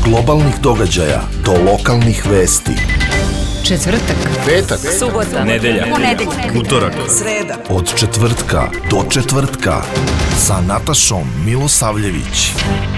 globalnih događaja do lokalnih vesti. Četvrtak, petak, subota, nedelja, utorak, sreda. Od četvrtka do četvrtka sa Natašom Milosavljević.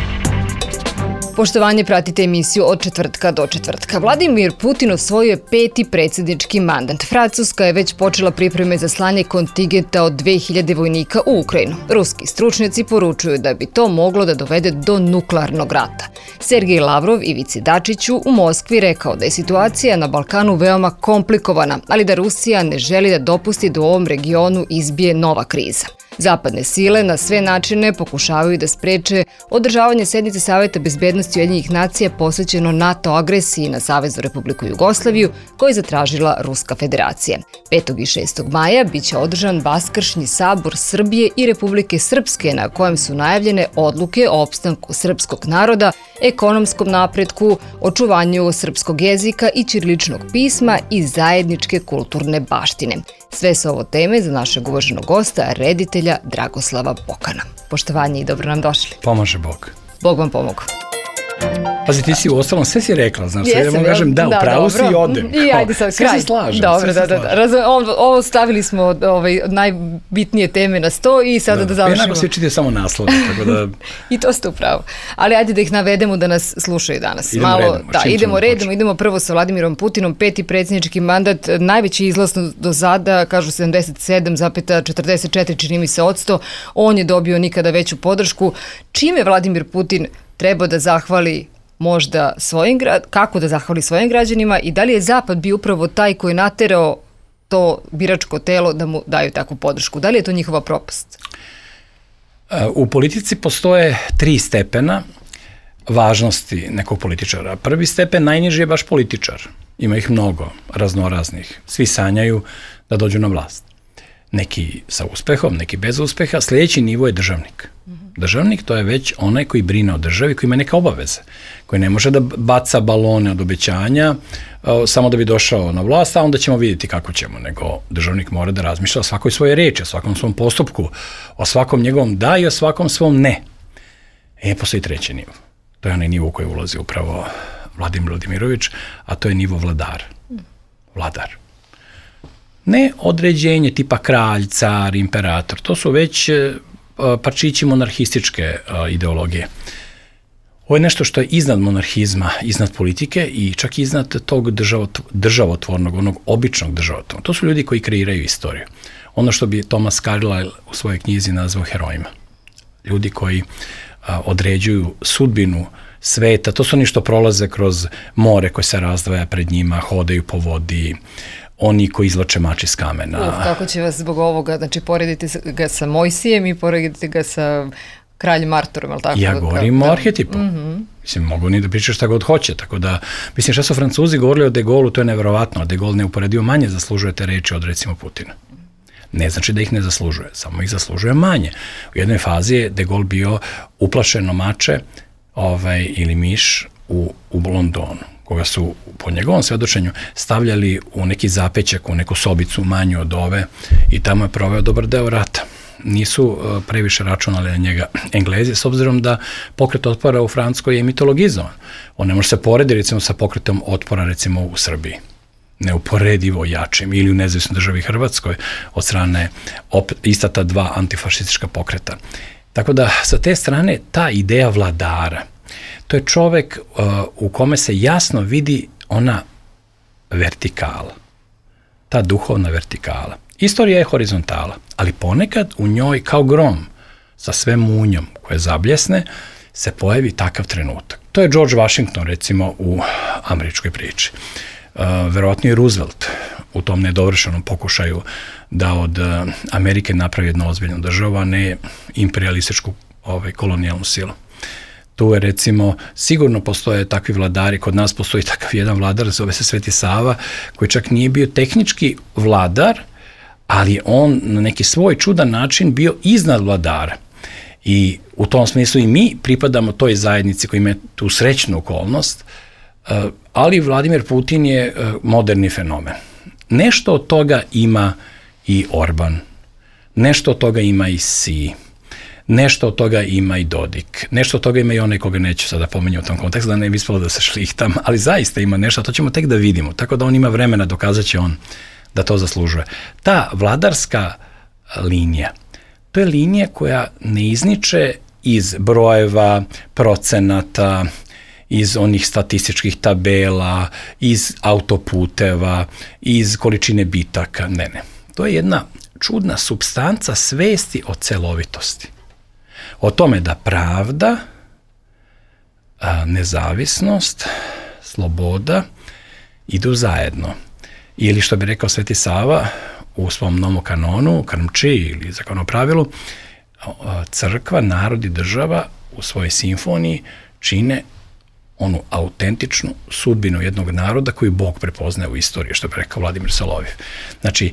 Poštovanje, pratite emisiju Od četvrtka do četvrtka. Vladimir Putin osvojio je 5. predsjednički mandat. Francuska je već počela pripreme za slanje kontingenta od 2000 vojnika u Ukrajinu. Ruski stručnjaci poručuju da bi to moglo da dovede do nuklearnog rata. Sergej Lavrov Ivici Dačiću u Moskvi rekao da je situacija na Balkanu veoma komplikovana, ali da Rusija ne želi da dopusti da u ovom regionu izbije nova kriza. Zapadne sile na sve načine pokušavaju da spreče održavanje sednice Saveta bezbednosti Ujedinjenih nacija posvećeno NATO agresiji na Saveznu Republiku Jugoslaviju koju je zatražila Ruska federacija. 5. i 6. maja biće održan Vaskršnji sabor Srbije i Republike Srpske na kojem su najavljene odluke o opstanku srpskog naroda, ekonomskom napretku, očuvanju srpskog jezika i ćiriličnog pisma i zajedničke kulturne baštine. Sve su ovo teme za našeg uvaženog gosta, reditelja Dragoslava Bokana. Poštovanje i dobro nam došli. Pomaže Bog. Bog vam pomogu. Pazi, ti si u ostalom, sve si rekla, znaš, sve da kažem da, upravo si i odem. I ajde sad, sve kraj. se slažem. Dobro, ovo stavili smo najbitnije teme na sto i sada da završimo. Jednako svi čitaju samo naslove, tako da... I to ste upravo. Ali ajde da ih navedemo da nas slušaju danas. Idemo redom. Idemo prvo sa Vladimirom Putinom, 5. predsjednički mandat, najveći izlaz do sada, kažu 77,44 čini mi se odsto. On je dobio nikada veću podršku. Čime Vladimir Putin treba da zahvali možda kako da zahvali svojim građanima i da li je Zapad bio upravo taj koji je naterao to biračko telo da mu daju takvu podršku? Da li je to njihova propast? U politici postoje 3 stepena važnosti nekog političara. Prvi stepen, najniži je baš političar. Ima ih mnogo, raznoraznih. Svi sanjaju da dođu na vlast. Neki sa uspehom, neki bez uspeha. Sljedeći nivo je državnik. Državnik, to je već onaj koji brine o državi, koji ima neke obaveze, koji ne može da baca balone od obećanja samo da bi došao na vlast, a onda ćemo vidjeti kako ćemo, nego državnik mora da razmišlja o svakoj svojoj reči, o svakom svom postupku, o svakom njegovom da i o svakom svom ne. Postoji 3. nivo. To je onaj nivo u koji ulazi upravo Vladimir Vladimirović, a to je nivo vladar. Vladar. Ne određenje tipa kralj, car, imperator, to su već parčići monarhističke ideologije. Ovo je nešto što je iznad monarhizma, iznad politike i čak iznad tog državotvornog, onog običnog državotvornog. To su ljudi koji kreiraju istoriju. Ono što bi Thomas Carlyle u svojoj knjizi nazvao herojima. Ljudi koji određuju sudbinu sveta, to su oni što prolaze kroz more koje se razdvaja pred njima, hodaju po vodi, oni koji izvlače mač iz kamena. Kako će vas zbog ovoga, znači poredite ga sa Mojsijem i poredite ga sa kraljem Arturom, ali tako? Ja govorim o arhetipu. Mislim, mogu ni da pričaš šta god hoće, tako da, mislim, šta su Francuzi govorili o De Gauleu, to je neverovatno, a De Gaulle neuporedivo manje zaslužuje te reči od, recimo, Putina. Ne znači da ih ne zaslužuje, samo ih zaslužuje manje. U jednoj fazi je De Gaulle bio uplašeno mače ili miš u Londonu, koga su po njegovom svedočenju stavljali u neki zapećak, u neku sobicu manju od ove i tamo je proveo dobar deo rata. Nisu previše računali na njega Englezi, s obzirom da pokret otpora u Francuskoj je mitologizovan. On ne može se porediti recimo sa pokretom otpora recimo u Srbiji. Neuporedivo jačim ili u nezavisnoj državi Hrvatskoj od strane ista ta 2 antifašistička pokreta. Tako da sa te strane ta ideja vladara, to je čovek u kome se jasno vidi ona vertikala, ta duhovna vertikala. Istorija je horizontala, ali ponekad u njoj kao grom sa sve munjom koje zabljesne se pojavi takav trenutak. To je George Washington recimo u američkoj priči. Verovatno i Roosevelt u tom nedovršenom pokušaju da od Amerike napravi jednu ozbiljnu državu, a ne imperialističku kolonijalnu silu. Tu je recimo, sigurno postoje takvi vladari, kod nas postoji takav jedan vladar, zove se Sveti Sava, koji čak nije bio tehnički vladar, ali on na neki svoj čudan način bio iznad vladara. I u tom smislu i mi pripadamo toj zajednici koja ima tu srećnu okolnost, ali Vladimir Putin je moderni fenomen. Nešto od toga ima i Orban, nešto od toga ima i Xi, Nešto od toga ima i Dodik, nešto od toga ima i onaj koga neću sada pomenju u tom kontekstu, da ne bi ispalo da se šlihtam, ali zaista ima nešto, to ćemo tek da vidimo, tako da on ima vremena, dokazat će on da to zaslužuje. Ta vladarska linija, to je linija koja ne izniče iz brojeva, procenata, iz onih statističkih tabela, iz autoputeva, iz količine bitaka, ne. To je jedna čudna supstanca svesti o celovitosti. O tome da pravda, nezavisnost, sloboda idu zajedno. Ili što bi rekao Sveti Sava u svom nomokanonu, Krmči ili zakonopravilu, crkva, narod i država u svojoj simfoniji čine onu autentičnu sudbinu jednog naroda koju Bog prepoznaje u istoriji, što bi rekao Vladimir Solovjev. Znači,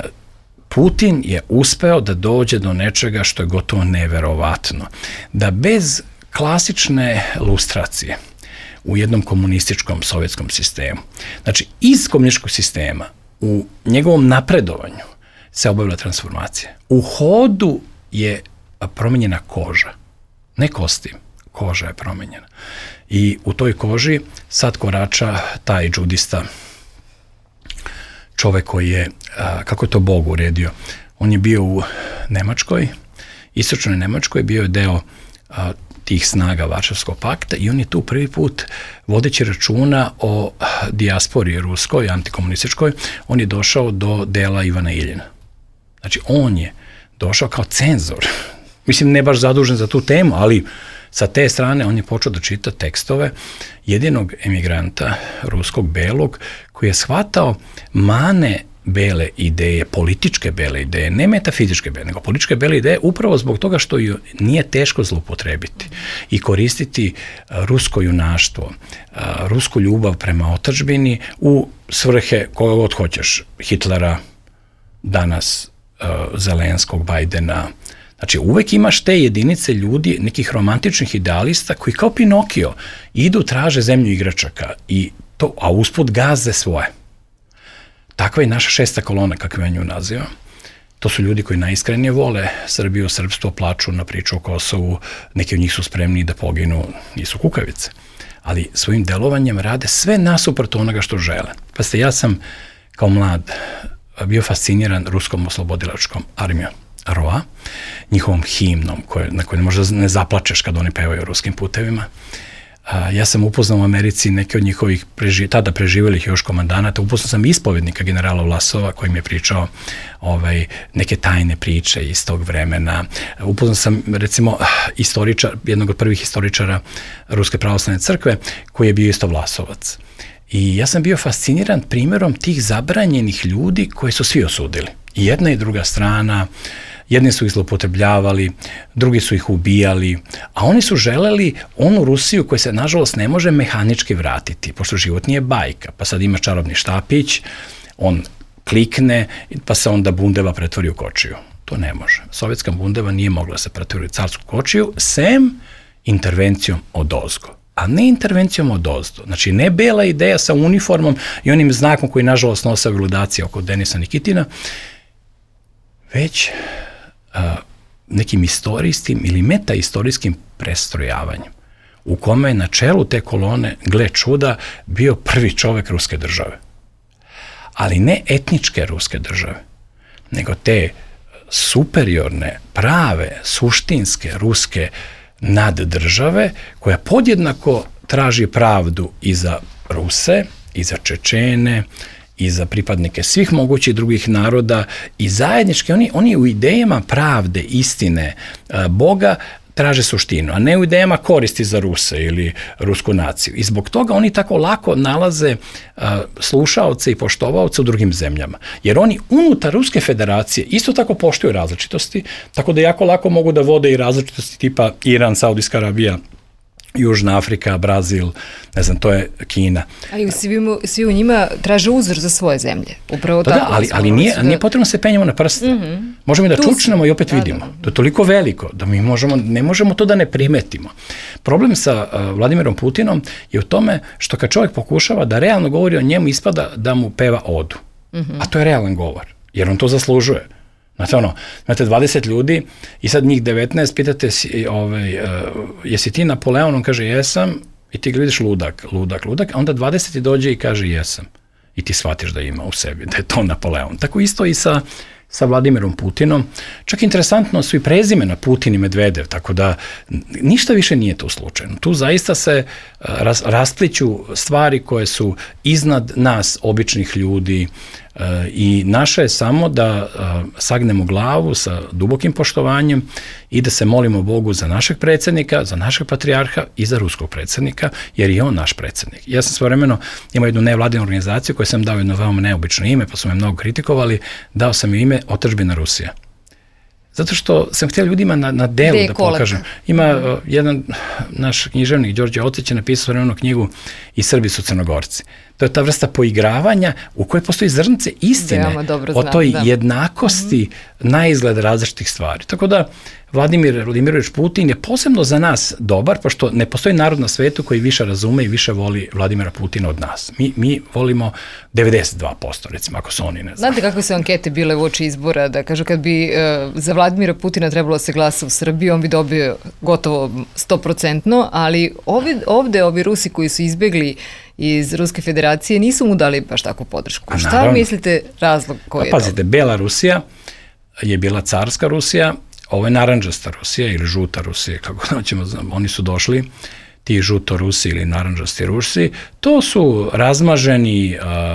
Putin je uspeo da dođe do nečega što je gotovo neverovatno. Da bez klasične lustracije u jednom komunističkom sovjetskom sistemu, znači iz komunističkog sistema u njegovom napredovanju se obavila transformacija. U hodu je promenjena koža, ne kostim, koža je promenjena. I u toj koži sad korača taj džudista, čovek koji je, kako je to Bog uredio, on je bio u Nemačkoj, istočnoj Nemačkoj, bio je deo tih snaga Varšavskog pakta i on je tu prvi put, vodeći računa o dijaspori ruskoj, antikomunističkoj, on je došao do dela Ivana Iljina. Znači, on je došao kao cenzor, mislim, ne baš zadužen za tu temu, ali sa te strane on je počeo da čita tekstove jedinog emigranta ruskog belog koji je shvatao mane bele ideje, političke bele ideje, ne metafizičke bele, nego političke bele ideje upravo zbog toga što ju nije teško zloupotrebiti i koristiti rusko junaštvo, rusku ljubav prema otadžbini u svrhe koga god hoćeš, Hitlera, danas Zelenskog, Bajdena. Znači, uvek imaš te jedinice ljudi, nekih romantičnih idealista koji kao Pinokio idu, traže zemlju igračaka, a usput gaze svoje. Takva je naša šesta kolona, kako ja nju nazivam. To su ljudi koji najiskrenije vole Srbiju, srpstvo, plaču na priču o Kosovu, neki od njih su spremni da poginu, nisu kukavice, ali svojim delovanjem rade sve nasuprot onoga što žele. Pazite, ja sam kao mlad bio fasciniran ruskom oslobodilačkom armijom, ROA, njihovom himnom, na kojoj možda ne zaplačeš kad oni pevaju o ruskim putevima. Ja sam upoznao u Americi neke od njihovih tada preživelih još komandanata, upoznao sam ispovednika generala Vlasova koji mi je pričao neke tajne priče iz tog vremena. Upoznao sam, recimo, jednog od prvih istoričara Ruske pravoslavne crkve koji je bio isto Vlasovac. I ja sam bio fasciniran primjerom tih zabranjenih ljudi koji su svi osudili. I jedna i druga strana, jedni su ih zloupotrebljavali, drugi su ih ubijali, a oni su želeli onu Rusiju koja se, nažalost, ne može mehanički vratiti, pošto život nije bajka, pa sad ima čarobni štapić, on klikne, pa se onda bundeva pretvori u kočiju. To ne može. Sovjetska bundeva nije mogla se pretvori u carsku kočiju, sem intervencijom odozgo, a ne intervencijom odozdo. Znači, ne bela ideja sa uniformom i onim znakom koji, nažalost, nose ludacije oko Denisa Nikitina, već nekim istorijskim ili metaistorijskim prestrojavanjem, u kome je na čelu te kolone, gle čuda, bio prvi čovek ruske države. Ali ne etničke ruske države, nego te superiorne, prave, suštinske ruske naddržave, koja podjednako traži pravdu i za Ruse, i za Čečene, i za pripadnike svih mogućih drugih naroda i zajednički, oni u idejama pravde, istine, Boga traže suštinu, a ne u idejama koristi za Ruse ili rusku naciju. I zbog toga oni tako lako nalaze slušaoce i poštovaoce u drugim zemljama. Jer oni unutar Ruske federacije isto tako poštuju različitosti, tako da jako lako mogu da vode i različitosti tipa Iran, Saudijska Arabija, Južna Afrika, Brazil, ne znam, to je Kina. Ali svi u njima traže uzor za svoje zemlje. Upravo pa tako. Da, ali nije potrebno se penjemo na prste. Možemo i da čučnemo i opet vidimo. To je toliko veliko da mi ne možemo to da ne primetimo. Problem sa Vladimirom Putinom je u tome što kad čovjek pokušava da realno govori o njemu, ispada da mu peva odu. A to je realan govor, jer on to zaslužuje. Imate 20 ljudi i sad njih 19 pitate jesi ti Napoleon? On kaže jesam i ti ga vidiš ludak, a onda 20 ti dođe i kaže jesam. I ti shvatiš da ima u sebi, da je to Napoleon. Tako isto i sa Vladimirom Putinom. Čak interesantno su i prezimena Putin i Medvedev, tako da ništa više nije to slučajno. Tu zaista se raspliću stvari koje su iznad nas, običnih ljudi, i naše je samo da sagnemo glavu sa dubokim poštovanjem i da se molimo Bogu za našeg predsjednika, za našeg patrijarha i za ruskog predsjednika, jer je on naš predsjednik. Ja sam svojevremeno imao jednu nevladinu organizaciju koju sam dao jedno veoma neobično ime, pa su me mnogo kritikovali, dao sam joj ime Otadžbina Rusija. Zato što sam htio ljudima na delu da pokažem. Ima jedan naš književnik, Đorđe Ocić, je napisao svojevremeno knjigu I Srbi su Crnogorci. To je ta vrsta poigravanja u kojoj postoji zrnce istine o toj jednakosti na izgled različitih stvari. Tako da Vladimir Vladimirović Putin je posebno za nas dobar, pošto ne postoji narod na svetu koji više razume i više voli Vladimira Putina od nas. Mi volimo 92%, recimo, ako su oni ne znam. Znate kakve su ankete bile uoči izbora, da kažu kad bi za Vladimira Putina trebalo da se glasa u Srbiji, on bi dobio gotovo 100%, ali ovde ovi Rusi koji su izbegli iz Ruske federacije nisu mu dali baš takvu podršku. Šta mislite razlog koji je to? Pazite, Bela Rusija je bila carska Rusija, ovo je narandžasta Rusija ili žuta Rusija, kako hoćemo, oni su došli, ti žuto Rusi ili narandžasti Rusi, to su razmaženi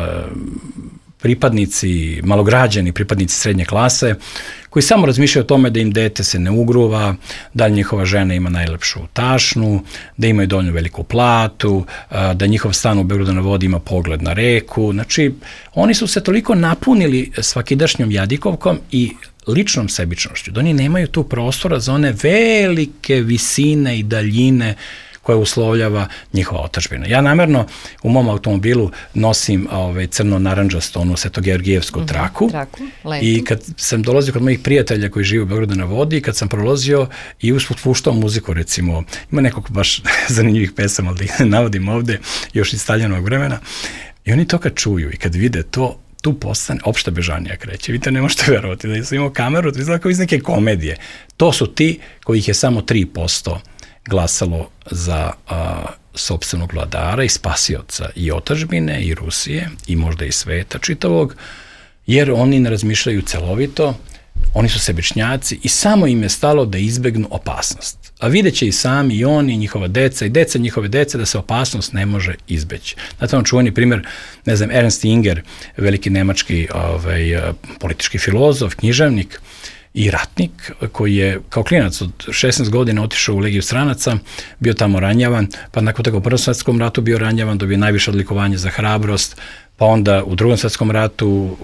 pripadnici, malograđani pripadnici srednje klase, koji samo razmišljaju o tome da im dete se ne ugruva, da njihova žena ima najlepšu tašnu, da imaju dovoljno veliku platu, da njihov stan u Beogradu na vodi ima pogled na reku. Znači, oni su se toliko napunili svakidašnjom jadikovkom i ličnom sebičnošću, da oni nemaju tu prostora za one velike visine i daljine koja uslovljava njihova otadžbina. Ja namerno u mom automobilu nosim crno-naranđastu, onu Svetogeorgijevsku traku i kad sam dolazio kod mojih prijatelja koji žive u Beogradu na vodi, kad sam prolazio i usput puštao muziku, recimo, ima nekog baš zanimljivih pesama, ali da ih ne navodim ovde, još iz Staljanovog vremena, i oni to kad čuju i kad vide to, tu postane opšta bežanija kreće. Vidite, ne možete verovati da sam imao kameru, to izgleda kao iz neke komedije. To su ti kojih je samo 3% glasalo za sopstvenog vladara i spasioca i otadžbine i Rusije i možda i sveta čitavog, jer oni ne razmišljaju celovito, oni su sebičnjaci i samo im je stalo da izbegnu opasnost. A vidjet će i sami i oni, i njihova deca, i deca njihove dece, da se opasnost ne može izbeći. Znate, on čuveni primjer, ne znam, Ernst Jünger, veliki nemački politički filozof, književnik i ratnik, koji je kao klinac od 16 godina otišao u Legiju stranaca, bio tamo ranjavan, pa nakon toga u Prvom svetskom ratu bio ranjavan, dobio najviše odlikovanje za hrabrost, pa onda u Drugom svetskom ratu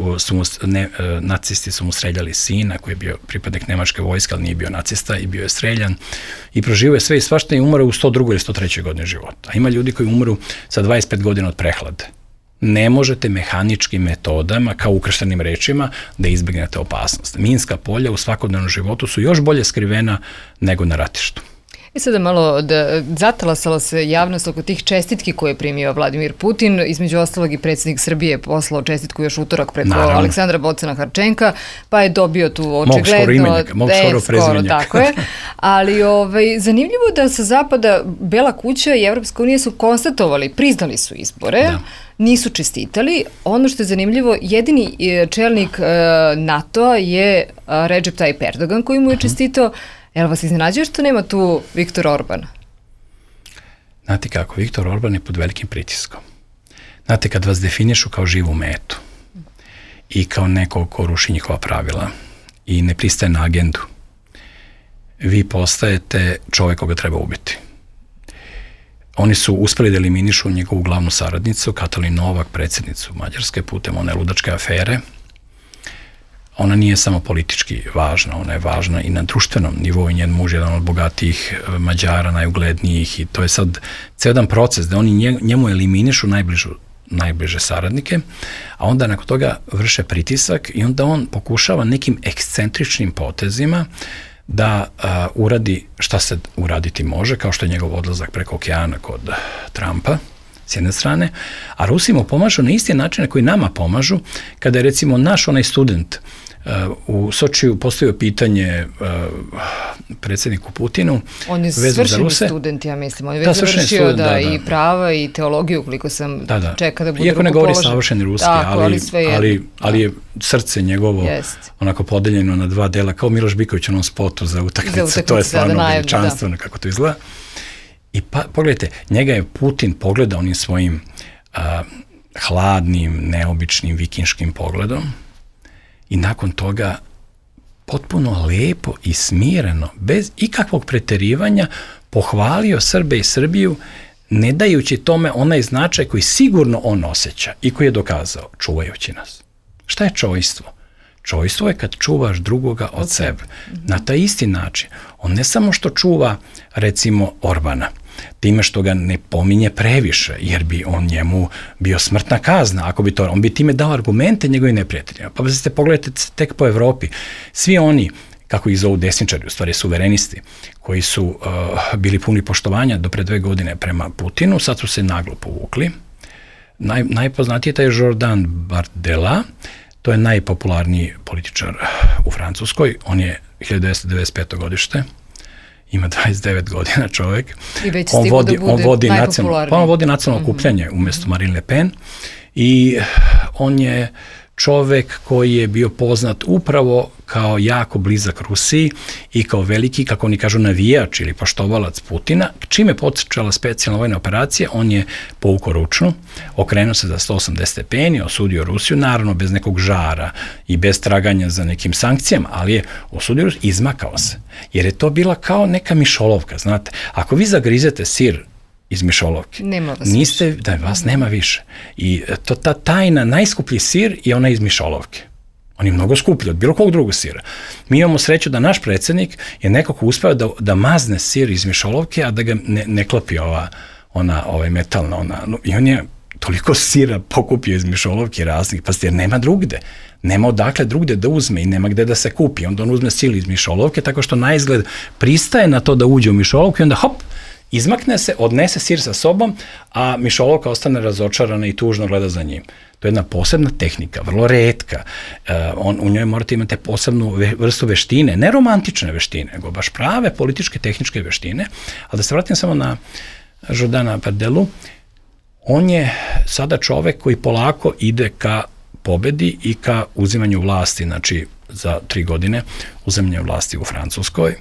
nacisti su mu streljali sina koji je bio pripadnik nemačke vojske, ali nije bio nacista i bio je streljan i proživio je sve i svašta i umre u 102. ili 103. godini života. A ima ljudi koji umru sa 25 godina od prehlade. Ne možete mehaničkim metodama, kao ukrštenim rečima, da izbegnete opasnost. Minska polja u svakodnevnom životu su još bolje skrivena nego na ratištu. I sada malo zatalasala se javnost oko tih čestitki koje je primio Vladimir Putin. Između ostalog i predsjednik Srbije je poslao čestitku još utorak preko Aleksandra Bocana Harčenka, pa je dobio tu očigledno mog skoro prezimenjaka. Tako je. Ali zanimljivo da sa zapada Bela kuća i Evropska unija su konstatovali, priznali su izbore, nisu čestitali. Ono što je zanimljivo, jedini čelnik NATO-a je Recep Tayyip Erdogan koji mu je čestitao. Jel vas iznenađuje što nema tu Viktor Orban? Znate kako, Viktor Orban je pod velikim pritiskom. Znate, kad vas definišu kao živu metu i kao neko ko ruši njihova pravila i ne pristaje na agendu, vi postajete čovjek koga treba ubiti. Oni su uspeli da eliminišu njegovu glavnu saradnicu, Katalin Novak, predsjednicu Mađarske, putem one ludačke afere. Ona nije samo politički važna, ona je važna i na društvenom nivou. Njen muž je jedan od bogatijih Mađara, najuglednijih, i to je sad ceo jedan proces da oni njemu eliminišu najbliže saradnike, a onda nakon toga vrše pritisak i onda on pokušava nekim ekscentričnim potezima da uradi šta se uraditi može, kao što je njegov odlazak preko okeana kod Trumpa, s jedne strane, a Rusi mu pomažu na isti način na koji nama pomažu, kada je recimo naš onaj student u Sočiju postavio pitanje predsjedniku Putinu. On je svršeni student, ja mislim. On je već završio i prava i teologiju, koliko sam čeka da bude iako ne govori savršeni ruski, ali je srce njegovo onako podeljeno na dva dela, kao Miloš Biković u onom spotu za utakmice. To je stvarno veličanstveno kako to izgleda. I pogledajte, njega je Putin pogledao onim svojim hladnim, neobičnim vikinškim pogledom i nakon toga potpuno lepo i smireno, bez ikakvog preterivanja, pohvalio Srbe i Srbiju, ne dajući tome onaj značaj koji sigurno on osjeća i koji je dokazao, čuvajući nas. Šta je čojstvo? Čojstvo je kad čuvaš drugoga od sebe. Na taj isti način. On ne samo što čuva, recimo, Orbana, time što ga ne pominje previše, jer bi on njemu bio smrtna kazna, ako bi to, on bi time dao argumente njegovim neprijateljima. Pa ste pogledajte tek po Evropi, svi oni, kako ih zovu desničari, u stvari suverenisti, koji su bili puni poštovanja do pre 2 godine prema Putinu, sad su se naglo povukli. Najpoznatiji je taj Jordan Bardella, to je najpopularniji političar u Francuskoj, on je 1995. godište, ima 29 godina čovjek. I već stigu da bude najpopularniji. On vodi nacionalno okupljanje umjesto Marine Le Pen i on je čovjek koji je bio poznat upravo kao jako blizak Rusiji i kao veliki, kako oni kažu, navijač ili poštovalac Putina. Čim je počela specijalna vojna operacija, on je povukao ručnu, okrenuo se za 180 stepeni, osudio Rusiju, naravno bez nekog žara i bez traganja za nekim sankcijama, ali je osudio Rusiju, izmakao se. Jer je to bila kao neka mišolovka, znate. Ako vi zagrizete sir iz mišolovke, vas nema više. I ta tajna, najskuplji sir je ona iz mišolovke. On je mnogo skuplji od bilo kog drugog sira. Mi imamo sreću da naš predsjednik je nekako uspeo da mazne sir iz mišolovke, a da ga ne klopi ona metalna. I on je toliko sira pokupio iz mišolovke raznih, pa jer nema drugde. Nema odakle drugde da uzme i nema gde da se kupi. Onda on uzme sir iz mišolovke, tako što na izgled pristaje na to da uđe u mišolovku i onda hop, izmakne se, odnese sir sa sobom, a mišolovka ostane razočarana i tužno gleda za njim. To je jedna posebna tehnika, vrlo retka. U njoj morate imati posebnu vrstu veštine, ne romantične veštine, nego baš prave političke, tehničke veštine. Ali da se vratim samo na Jordana Bardellu, on je sada čovek koji polako ide ka pobedi i ka uzimanju vlasti, znači za 3 godine uzimanje vlasti u Francuskoj.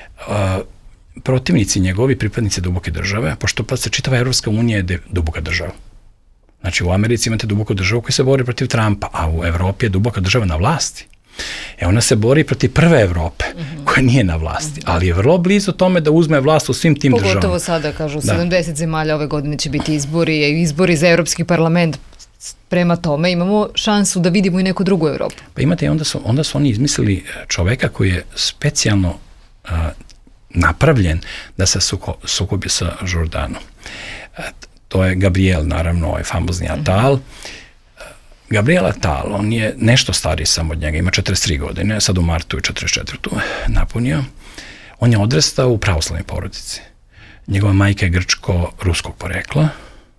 Protivnici njegovi, pripadnici duboke države, pošto pa se čitava Evropska unija je duboka država. Znači u Americi imate duboku državu koja se bori protiv Trumpa, a u Evropi je duboka država na vlasti. Ona se bori protiv prve Evrope, koja nije na vlasti, ali je vrlo blizu tome da uzme vlast u svim tim državama. Pogotovo sada, kažu, 70 zemalja ove godine će biti izbori za Evropski parlament. Prema tome imamo šansu da vidimo i neku drugu Evropu. Pa imate i onda su oni izmislili čoveka koji je specijalno napravljen da se sukobi sa Jordanom. To je Gabriel, naravno, ovaj famozni Attal. Gabriel Attal, on je nešto stariji sam od njega, ima 43 godine, sad u martu je 44. napunio. On je odrastao u pravoslavnoj porodici. Njegova majka je grčko-ruskog porekla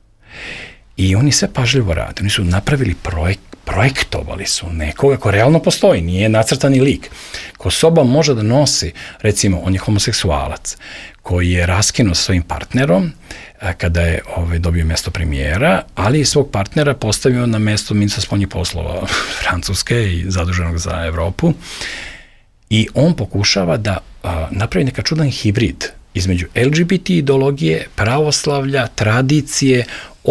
i oni sve pažljivo rade. Oni su napravili projektovali su nekoga ko realno postoji, nije nacrtani lik, ko sobom može da nosi, recimo, on je homoseksualac, koji je raskinuo sa svojim partnerom kada je dobio mesto premijera, ali i svog partnera postavio na mesto ministra spoljnih poslova Francuske i zaduženog za Evropu. I on pokušava da napravi neka čudan hibrid između LGBT ideologije, pravoslavlja, tradicije,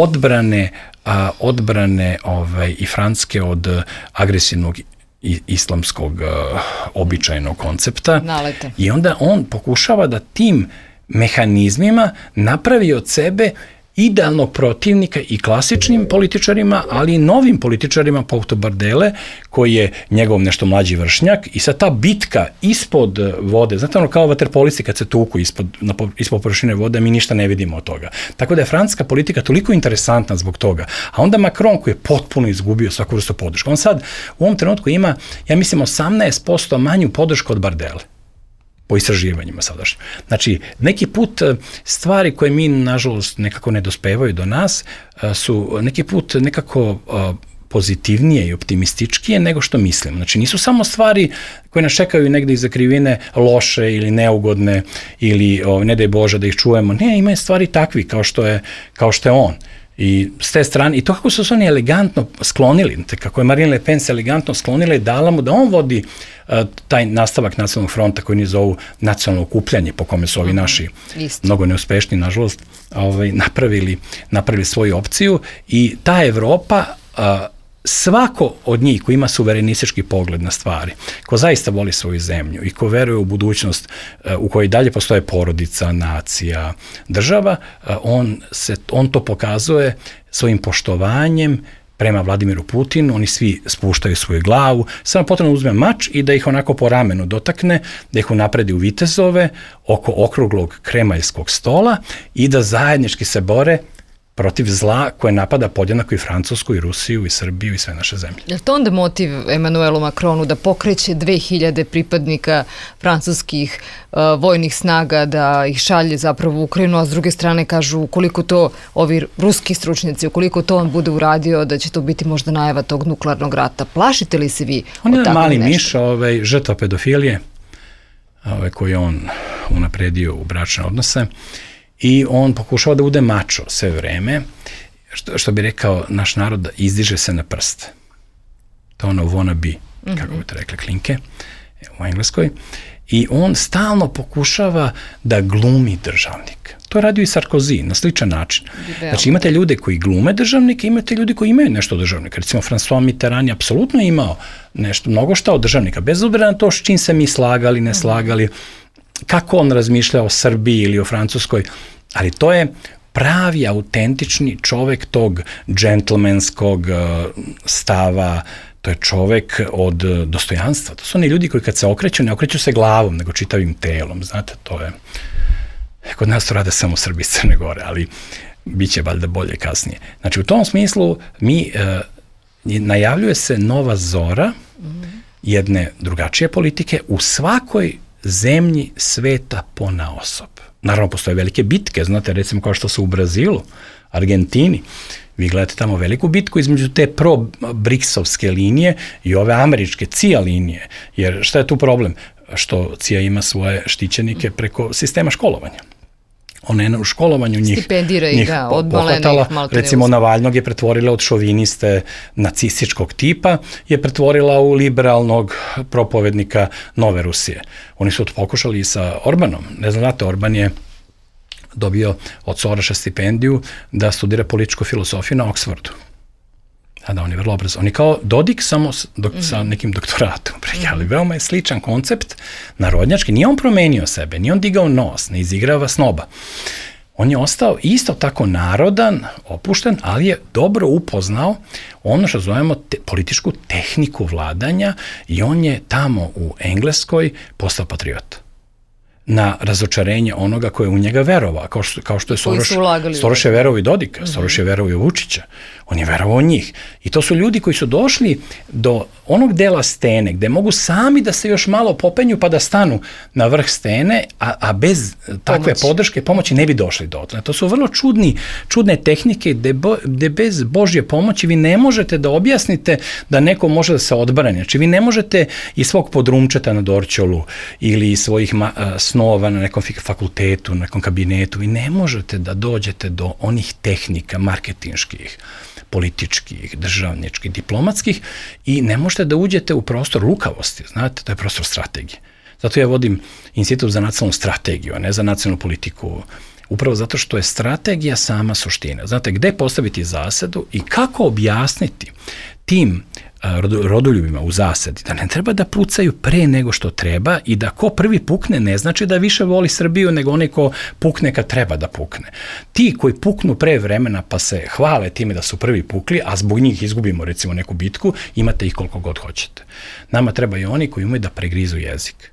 odbrane i Francuske od agresivnog islamskog običajnog koncepta. Nalete. I onda on pokušava da tim mehanizmima napravi od sebe idealnog protivnika i klasičnim političarima, ali i novim političarima poput Bardelle, koji je njegov nešto mlađi vršnjak i sad ta bitka ispod vode, znate ono kao vaterpolisti kad se tuku ispod površine vode, mi ništa ne vidimo od toga. Tako da je francuska politika toliko interesantna zbog toga. A onda Macron koji je potpuno izgubio svaku vrstu podršku. On sad u ovom trenutku ima, ja mislim, 18% manju podršku od Bardelle. Po istraživanjima sadašnjim. Znači, neki put stvari koje mi, nažalost, nekako ne dospevaju do nas, su neki put nekako pozitivnije i optimističkije nego što mislimo. Znači nisu samo stvari koje nas čekaju negde iza krivine loše ili neugodne ili ne daj Bože da ih čujemo. Ne, ima stvari takvi kao što je on. I s te strane, i to kako su se oni elegantno sklonili, kako je Marine Le Pen se elegantno sklonila i dala mu da on vodi taj nastavak nacionalnog fronta koji ni zovu nacionalno okupljanje, po kome su ovi naši mnogo neuspešni, nažalost, napravili svoju opciju i ta Evropa, svako od njih ko ima suverenistički pogled na stvari, ko zaista voli svoju zemlju i ko veruje u budućnost u kojoj dalje postoje porodica, nacija, država, on to pokazuje svojim poštovanjem prema Vladimiru Putinu. Oni svi spuštaju svoju glavu, samo potrebno uzme mač i da ih onako po ramenu dotakne, da ih unapredi u vitezove oko okruglog kremaljskog stola i da zajednički se bore protiv zla koje napada podjednako i Francusku, i Rusiju, i Srbiju, i sve naše zemlje. Je li to onda motiv Emanuelu Macronu da pokreće 2000 pripadnika francuskih vojnih snaga, da ih šalje zapravo u Ukrajinu, a s druge strane kažu ukoliko to ovi ruski stručnjaci, ukoliko to on bude uradio, da će to biti možda najava tog nuklearnog rata. Plašite li se vi od tako nešto? On je mali miš, žrtva pedofilije, koji je on unapredio u bračne odnose. I on pokušava da bude mačo sve vreme, što bi rekao naš narod, da izdiže se na prste. To ono wanna be, kako bi to rekli klinke u engleskoj. I on stalno pokušava da glumi državnik. To je radio i Sarkozy na sličan način. Znači imate ljude koji glume državnike, imate ljudi koji imaju nešto od državnika. Recimo François Mitterrand je apsolutno imao nešto, mnogo šta od državnika, bez obzira na to s čim se mi slagali, ne slagali, kako on razmišlja o Srbiji ili o Francuskoj, ali to je pravi, autentični čovek tog džentlmenskog stava, to je čovek od dostojanstva. To su oni ljudi koji kad se okreću, ne okreću se glavom, nego čitavim telom, znate, to je, kod nas to rade samo Srbi iz Crne Gore, ali bit će valjda bolje kasnije. Znači, u tom smislu najavljuje se nova zora jedne drugačije politike u svakoj zemlji sveta ponaosob. Naravno, postoje velike bitke, znate, recimo kao što su u Brazilu, Argentini, vi gledate tamo veliku bitku između te pro-briksovske linije i ove američke CIA linije, jer šta je tu problem? Što CIA ima svoje štićenike preko sistema školovanja. Ona je u školovanju njih pohvatala, recimo Navalnog je pretvorila od šoviniste nacističkog tipa, je pretvorila u liberalnog propovednika nove Rusije. Oni su to pokušali i sa Orbanom. Ne znam, znate, Orban je dobio od Soroša stipendiju da studira političku filozofiju na Oxfordu. Da, on je vrlo obrazovan. On je kao Dodik, samo sa nekim doktoratom. Ali veoma je sličan koncept, narodnjački. Nije on promenio sebe, nije on digao nos, ne izigrava snoba. On je ostao isto tako narodan, opušten, ali je dobro upoznao ono što zovemo političku tehniku vladanja i on je tamo u Engleskoj postao patriota. Na razočarenje onoga koje je u njega verovao, kao što je Soroš je verovao i Dodika, Soroš je verovao i Vučića, on je verovao njih. I to su ljudi koji su došli do onog dela stene gde mogu sami da se još malo popenju pa da stanu na vrh stene, a bez takve podrške pomoći ne bi došli dotle. To su vrlo čudne tehnike gde bez Božje pomoći vi ne možete da objasnite da neko može da se odbrani. Znači vi ne možete iz svog podrumčeta na Dorćolu ili iz svojih snova na nekom fakultetu, na nekom kabinetu, vi ne možete da dođete do onih tehnika marketinških, političkih, državničkih, diplomatskih i ne možete da uđete u prostor lukavosti, znate, to je prostor strategije. Zato ja vodim Institut za nacionalnu strategiju, a ne za nacionalnu politiku, upravo zato što je strategija sama suština. Znate, gde postaviti zasedu i kako objasniti tim rodoljubima u zasedi da ne treba da pucaju pre nego što treba i da ko prvi pukne ne znači da više voli Srbiju nego onaj ko pukne kad treba da pukne. Ti koji puknu pre vremena pa se hvale time da su prvi pukli, a zbog njih izgubimo recimo neku bitku, imate ih koliko god hoćete. Nama treba i oni koji umeju da pregrizu jezik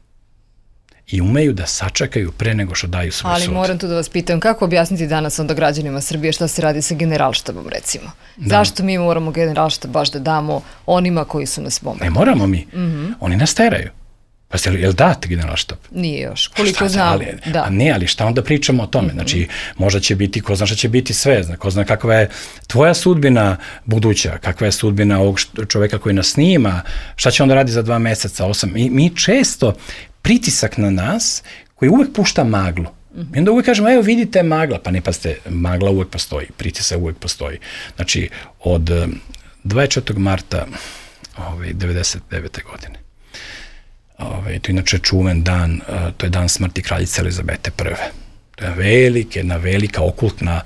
i umeju da sačekaju pre nego što daju svoj sud. Ali moram tu da vas pitam, kako objasniti danas onda građanima Srbije šta se radi sa generalštabom, recimo? Zašto mi moramo generalštab baš da damo onima koji su nas bombardovali? Ne moramo mi. Oni nas teraju. Pa je li dat generalštab? Nije još, koliko znam. Da. Ali šta onda pričamo o tome? Znači, možda će biti, ko zna šta će biti sve, ko zna kakva je tvoja sudbina buduća, kakva je sudbina ovog čoveka koji nas snima, šta će onda radi za 2 meseca, 8. Mi često, pritisak na nas, koji uvek pušta maglu, i onda uvek kažemo, evo vidite magla, pa ne pazite, magla uvek postoji, pritisak uvek postoji. Znači, od 24. marta 1999. godine, to je inače čuven dan, to je dan smrti kraljice Elizabete I. To je jedna velika okultna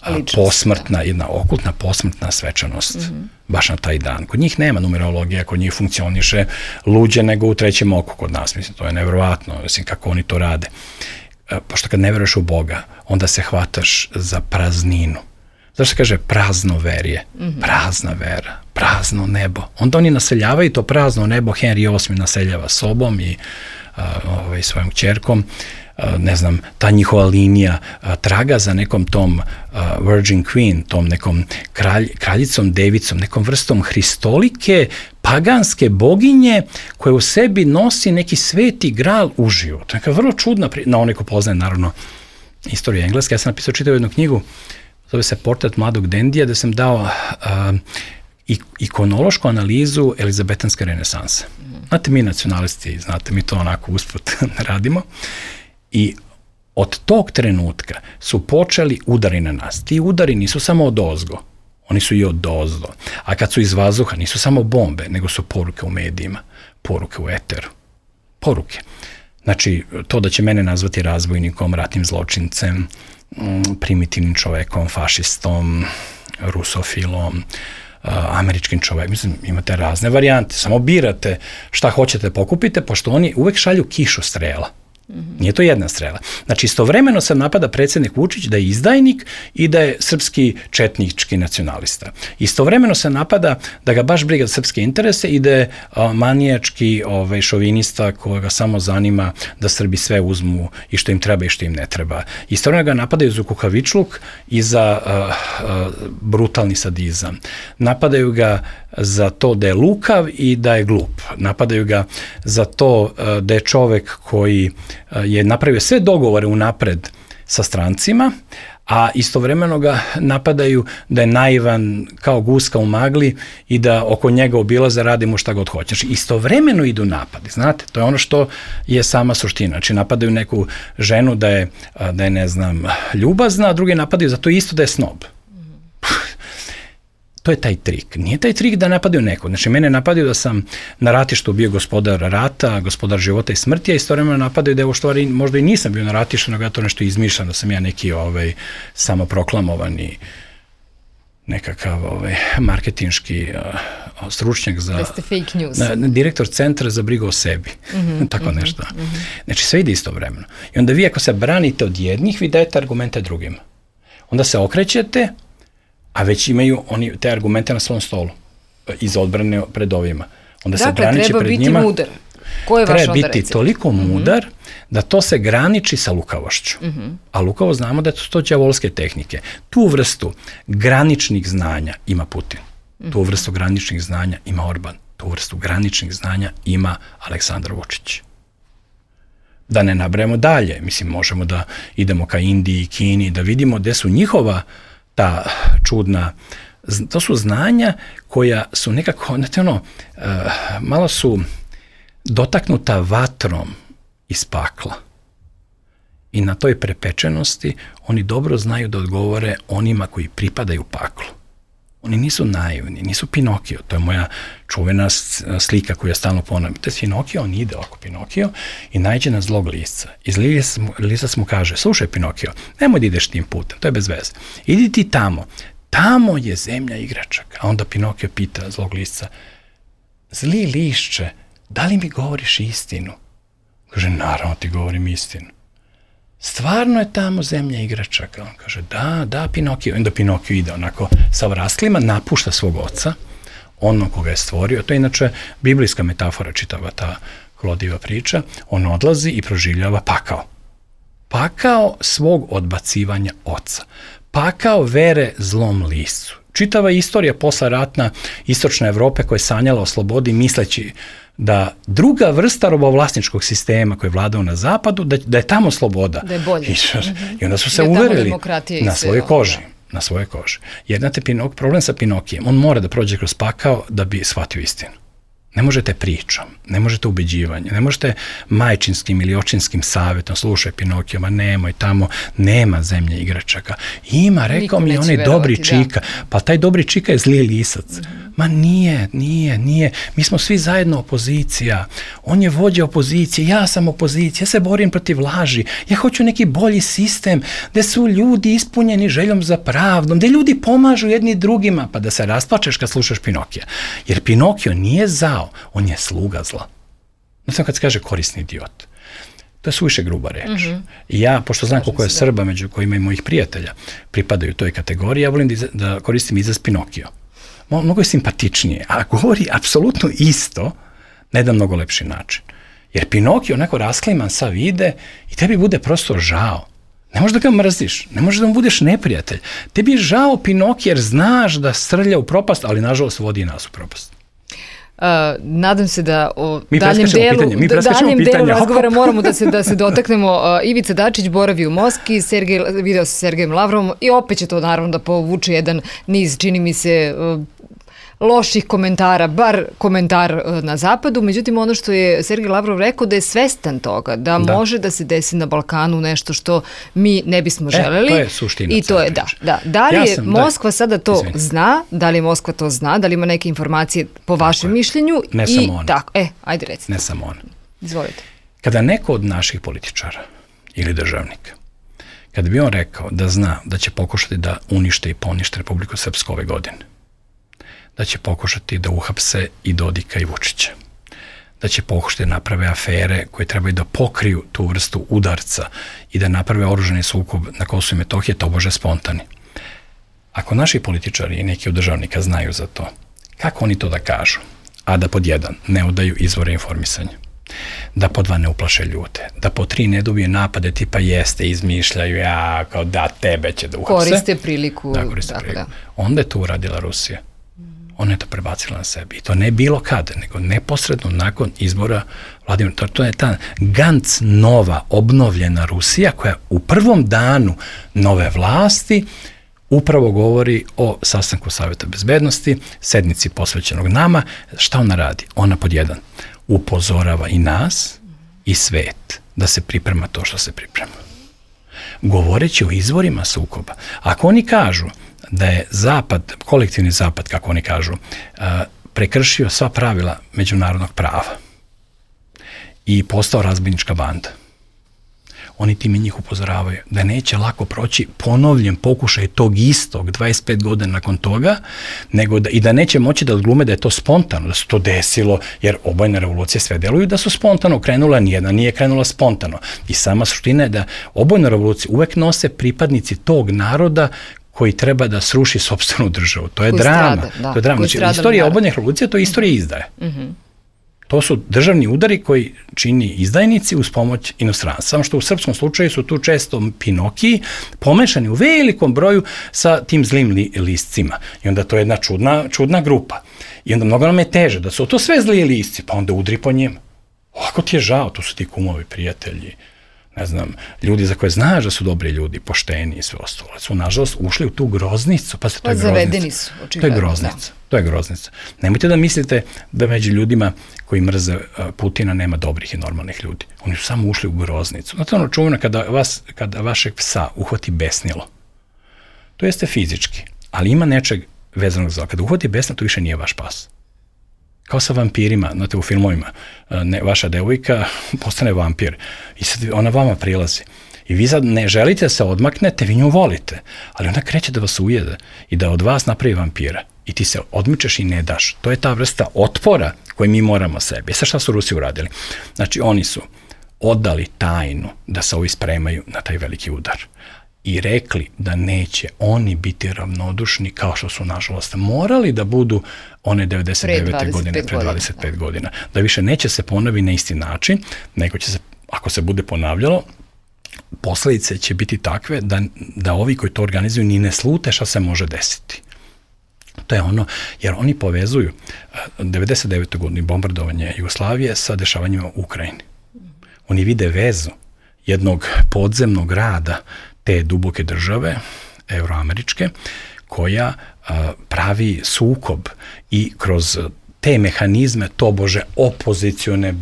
posmrtna svečanost, baš na taj dan. Kod njih nema numerologija, kod njih funkcioniše luđe nego u trećem oku kod nas, mislim, to je nevjerovatno, mislim, kako oni to rade. Pošto kad ne veruješ u Boga, onda se hvataš za prazninu. Zašto se kaže prazno verje? Prazna vera, prazno nebo. Onda oni naseljavaju to prazno nebo, Henry VIII naseljava sobom i svojom kćerkom. Ne znam, ta njihova linija traga za nekom tom Virgin Queen, tom nekom kraljicom, devicom, nekom vrstom hristolike, paganske boginje koja u sebi nosi neki sveti gral uživo. To je neka vrlo čudna, na onaj ko poznaje naravno istoriju engleske. Ja sam napisao čitavu jednu knjigu, zove se Portret mladog Dendija, da sam dao ikonološku analizu elizabetanske renesanse. Znate, mi nacionalisti, znate, mi to onako usput radimo. I od tog trenutka su počeli udari na nas. Ti udari nisu samo od ozgo, oni su i od dozdo. A kad su iz vazduha, nisu samo bombe, nego su poruke u medijima, poruke u eteru. Poruke. Znači, to da će mene nazvati razbojnikom, ratnim zločincem, primitivnim čovekom, fašistom, rusofilom, američkim čovekom. Mislim, imate razne varijante. Samo birate šta hoćete pokupite, pošto oni uvek šalju kišu strela. Nije to jedna strela. Znači, istovremeno se napada predsjednik Vučić da je izdajnik i da je srpski četnički nacionalista. Istovremeno se napada da ga baš briga srpske interese i da je manijački šovinista koga samo zanima da Srbi sve uzmu i što im treba i što im ne treba. Istovremeno ga napadaju za kukavičluk i za brutalni sadizam. Napadaju ga za to da je lukav i da je glup. Napadaju ga za to da je čovek koji je napravio sve dogovore unapred sa strancima, a istovremeno ga napadaju da je naivan kao guska u magli i da oko njega obilaze, radi mu šta god hoće. Znači, istovremeno idu napadi, znate, to je ono što je sama suština. Znači, napadaju neku ženu da je ne znam, ljubazna, a drugi napadaju za to isto da je snob. To je taj trik. Nije taj trik da napadaju neko. Znači, mene napadaju da sam na ratištu bio gospodar rata, gospodar života i smrti, a istovremeno napadaju da je u stvari možda i nisam bio na ratištu, nego ja to nešto izmišljam, da sam ja neki samoproklamovani nekakav marketinški stručnjak za... Da ste fake news. Direktor centra za brigu o sebi. Tako nešto. Znači, sve ide istovremeno. I onda vi ako se branite od jednih, vi dajete argumente drugima. Onda se okrećete, a već imaju oni te argumente na svom stolu iz odbrane pred ovima. Onda se graniči pred njima. Treba biti mudar. Ko je vaš onda recept? Treba biti toliko mudar da to se graniči sa lukavošću. A lukavo znamo da su to đavolske tehnike. Tu vrstu graničnih znanja ima Putin. Tu vrstu graničnih znanja ima Orban. Tu vrstu graničnih znanja ima Aleksandar Vučić. Da ne nabrajamo dalje. Mislim, možemo da idemo ka Indiji i Kini, da vidimo gde su njihova ta čudna, to su znanja koja su nekako, znate malo su dotaknuta vatrom iz pakla. I na toj prepečenosti oni dobro znaju da odgovore onima koji pripadaju paklu. Oni nisu naivni, nisu Pinokio. To je moja čuvena slika koju ja stalno ponavljam. To je Pinokio, on ide oko Pinokio i naiđe na zlog lisca. Iz lisac mu kaže, slušaj Pinokio, nemoj da ideš tim putem, to je bez veze. Idi ti tamo. Tamo je zemlja igračaka. A onda Pinokio pita zlog lisca, zli lišće, da li mi govoriš istinu? Kaže, naravno ti govorim istinu. Stvarno je tamo zemlja igračaka. On kaže, da, Pinokio. Onda Pinokio ide onako sa vrasklima, napušta svog oca, ono koga je stvorio. To je inače biblijska metafora, čitava ta hlodiva priča. On odlazi i proživljava pakao. Pakao svog odbacivanja oca. Pakao vere zlom liscu. Čitava istorija posleratna istočne Evrope koja je sanjala o slobodi misleći da druga vrsta robovlasničkog sistema koji je vladao na zapadu, da je tamo sloboda. Da je bolje. I onda su se uverili na svojoj koži. Na svojoj koži. Jer znate, problem sa Pinokijem, on mora da prođe kroz pakao da bi shvatio istinu. Ne možete pričom, ne možete ubeđivanje, ne možete majčinskim ili očinskim savjetom, slušaj Pinokio, ma nemoj tamo, nema zemlje igračaka. Ima, rekao mi onaj dobri čika, pa taj dobri čika je zli lisac. Ma nije. Mi smo svi zajedno opozicija. On je vođa opozicije, ja sam opozicija, ja se borim protiv laži, ja hoću neki bolji sistem gde su ljudi ispunjeni željom za pravdom, gde ljudi pomažu jedni drugima, pa da se rasplačeš kad slušaš Pinokija. Jer Pinokio nije zao, on je sluga zla. Znači kad se kaže korisni idiot. To je suviše gruba reč. I ja, pošto znam koliko je Srba, među kojima i mojih prijatelja pripadaju toj kategoriji, ja volim da koristim izraz Pinokio. Mnogo je simpatičnije, a govori apsolutno isto na jedan mnogo lepši način. Jer Pinokio onako raskliman sav ide i tebi bude prosto žao. Ne možeš da ga mrziš, ne možeš da mu budeš neprijatelj. Tebi je žao Pinokio jer znaš da srlja u propast, ali nažalost vodi nas u propast. Nadam se da o daljem delu razgovora moramo da se dotaknemo. Ivica Dačić boravi u Moskvi, video sa Sergejem Lavrovom i opet će to naravno da povuče jedan niz, čini mi se, loših komentara, bar komentar na zapadu. Međutim, ono što je Sergej Lavrov rekao da je svestan toga, da može da se desi na Balkanu nešto što mi ne bismo želeli. To je suština. I to je, da li je Moskva sada to zna? Da li Moskva to zna? Da li ima neke informacije po vašem mišljenju? Ne samo ona. Tako, ajde recite. Ne samo ona. Izvolite. Kada neko od naših političara ili državnika, kada bi on rekao da zna da će pokušati da unište i ponište Republiku Srpsku ove godine, da će pokušati da uhapse i Dodika i Vučića, da će pokušati da naprave afere koje trebaju da pokriju tu vrstu udarca i da naprave oružani sukob na Kosovu i Metohiji, tobože spontani. Ako naši političari i neki od državnika znaju za to, kako oni to da kažu? A da pod 1 ne odaju izvore informisanja, da pod 2 ne uplaše ljude, da pod 3 ne dobije napade tipa jeste, izmišljaju, kao da tebe će da uhapse. Koriste priliku. Da, koriste priliku. Onda je to uradila Rusija. Ona je to prebacila na sebi. I to ne bilo kad, nego neposredno nakon izbora Vladimira. To je ta Gantz nova, obnovljena Rusija koja u prvom danu nove vlasti upravo govori o sastanku Savjeta bezbednosti, sednici posvećenog nama. Šta ona radi? Ona pod 1 upozorava i nas i svet da se priprema to što se priprema. Govoreći o izvorima sukoba. Ako oni kažu da je Zapad, kolektivni Zapad, kako oni kažu, prekršio sva pravila međunarodnog prava i postao razbojnička banda, oni time njih upozoravaju da neće lako proći ponovljen pokušaj tog istog 25 godina nakon toga, nego i da neće moći da odglume da je to spontano, da se to desilo, jer obojene revolucije sve deluju da su spontano krenula, nijedna nije krenula spontano. I sama suština je da obojene revolucije uvek nose pripadnici tog naroda koji treba da sruši sopstvenu državu. To je drama. To je drama. Znači, istorija obojnih revolucija, to je istorija izdaje. To su državni udari koji čini izdajnici uz pomoć inostranstva. Samo što u srpskom slučaju su tu često Pinokiji pomešani u velikom broju sa tim zlim liscima. I onda to je jedna čudna grupa. I onda mnogo nam je teže da su to sve zli lisci, pa onda udri po njima. Ovako ti je žao, to su ti kumovi, prijatelji, ne znam, ljudi za koje znaš da su dobri ljudi, pošteni i sve ostalo. Su, nažalost, ušli u tu groznicu. Pa to je zavedeni su, očigledno. To je groznica. Nemojte da mislite da među ljudima koji mrze Putina nema dobrih i normalnih ljudi. Oni su samo ušli u groznicu. Znate ono čuveno kada vašeg psa uhvati besnilo. To jeste fizički, ali ima nečeg vezanog za. Kada uhvati besnilo, to više nije vaš pas. Kao sa vampirima, znate, u filmovima, vaša devojka postane vampir i sad ona vama prilazi. I vi sad ne želite da se odmaknete, vi nju volite, ali ona kreće da vas ujede i da od vas napravi vampira. I ti se odmičeš i ne daš. To je ta vrsta otpora koju mi moramo sebi. Sad šta su Rusi uradili? Znači, oni su odali tajnu da se ovi spremaju na taj veliki udar. I rekli da neće oni biti ravnodušni kao što su, nažalost, morali da budu one 99. godine, pre 25 godina. Da više neće se ponovi na isti način, nego će se, ako se bude ponavljalo, posledice će biti takve da ovi koji to organizuju ni ne slute šta se može desiti. To je ono, jer oni povezuju 99. godinu bombardovanje Jugoslavije sa dešavanjima u Ukrajini. Oni vide vezu jednog podzemnog rada te duboke države, euroameričke, koja pravi sukob i kroz te mehanizme, tobože opozicione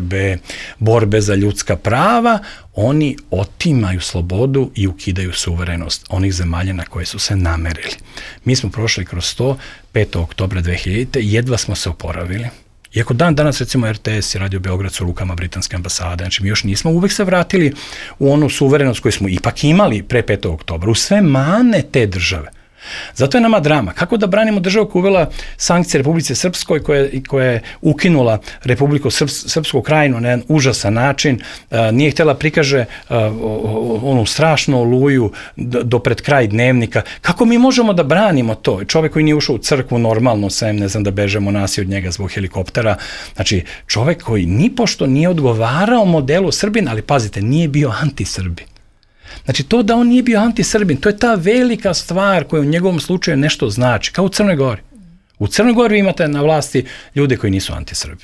borbe za ljudska prava, oni otimaju slobodu i ukidaju suverenost onih zemalja na koje su se namerili. Mi smo prošli kroz to 5. oktobra 2000. jedva smo se oporavili. Iako danas recimo RTS i Radio Beograd su u rukama britanske ambasade, znači mi još nismo uvek se vratili u onu suverenost koju smo ipak imali pre 5. oktobra, u sve mane te države. Zato je nama drama. Kako da branimo državu koja uvela sankcije Republici Srpskoj, koja je ukinula Republiku Srpsku Krajinu na jedan užasan način, nije htjela prikaže onu strašnu oluju do pred kraj Dnevnika. Kako mi možemo da branimo to? Čovjek koji nije ušao u crkvu normalno, sem ne znam da beže monasi od njega zbog helikoptera. Znači, čovjek koji nipošto nije odgovarao modelu Srbina, ali pazite, nije bio anti-Srbin. Znači, to da on nije bio anti-Srbin, to je ta velika stvar koja u njegovom slučaju nešto znači, kao u Crnoj Gori. U Crnoj Gori vi imate na vlasti ljude koji nisu anti-Srbi,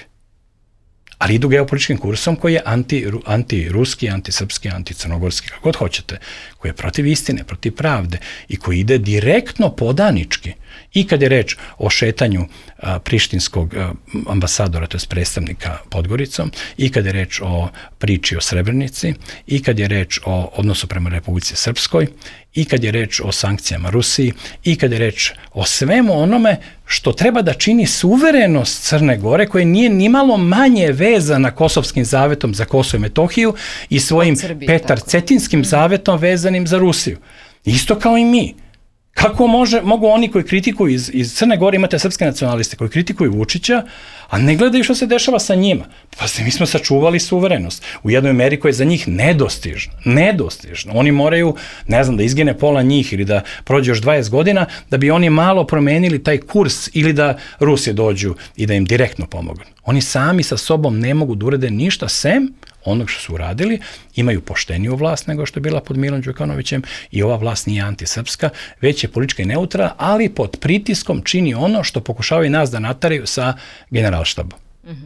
ali idu geopolitičkim kursom koji je anti-ruski, anti-srpski, anti-crnogorski, kako god hoćete, koji je protiv istine, protiv pravde i koji ide direktno podanički. I kad je reč o šetanju prištinskog ambasadora, to je predstavnika Podgoricom, i kad je reč o priči o Srebrenici, i kad je reč o odnosu prema Republici Srpskoj, i kad je reč o sankcijama Rusiji, i kad je reč o svemu onome što treba da čini suverenost Crne Gore, koje nije nimalo manje vezana Kosovskim zavetom za Kosovo i Metohiju i svojim Petar-Cetinskim zavetom vezanim za Rusiju. Isto kao i mi. Kako mogu oni koji kritikuju iz Crne Gore, imate srpske nacionaliste koji kritikuju Vučića, a ne gledaju što se dešava sa njima? Pa mi smo sačuvali suverenost u jednoj meri koja je za njih nedostižna. Oni moraju, ne znam, da izgine pola njih ili da prođe još 20 godina da bi oni malo promenili taj kurs ili da Rusije dođu i da im direktno pomognu. Oni sami sa sobom ne mogu da urade ništa sem onog što su uradili, imaju pošteniju vlast nego što je bila pod Milom Đukanovićem i ova vlast nije antisrpska, već je politički neutralna, ali pod pritiskom čini ono što pokušavaju nas da nataraju sa generalštabom.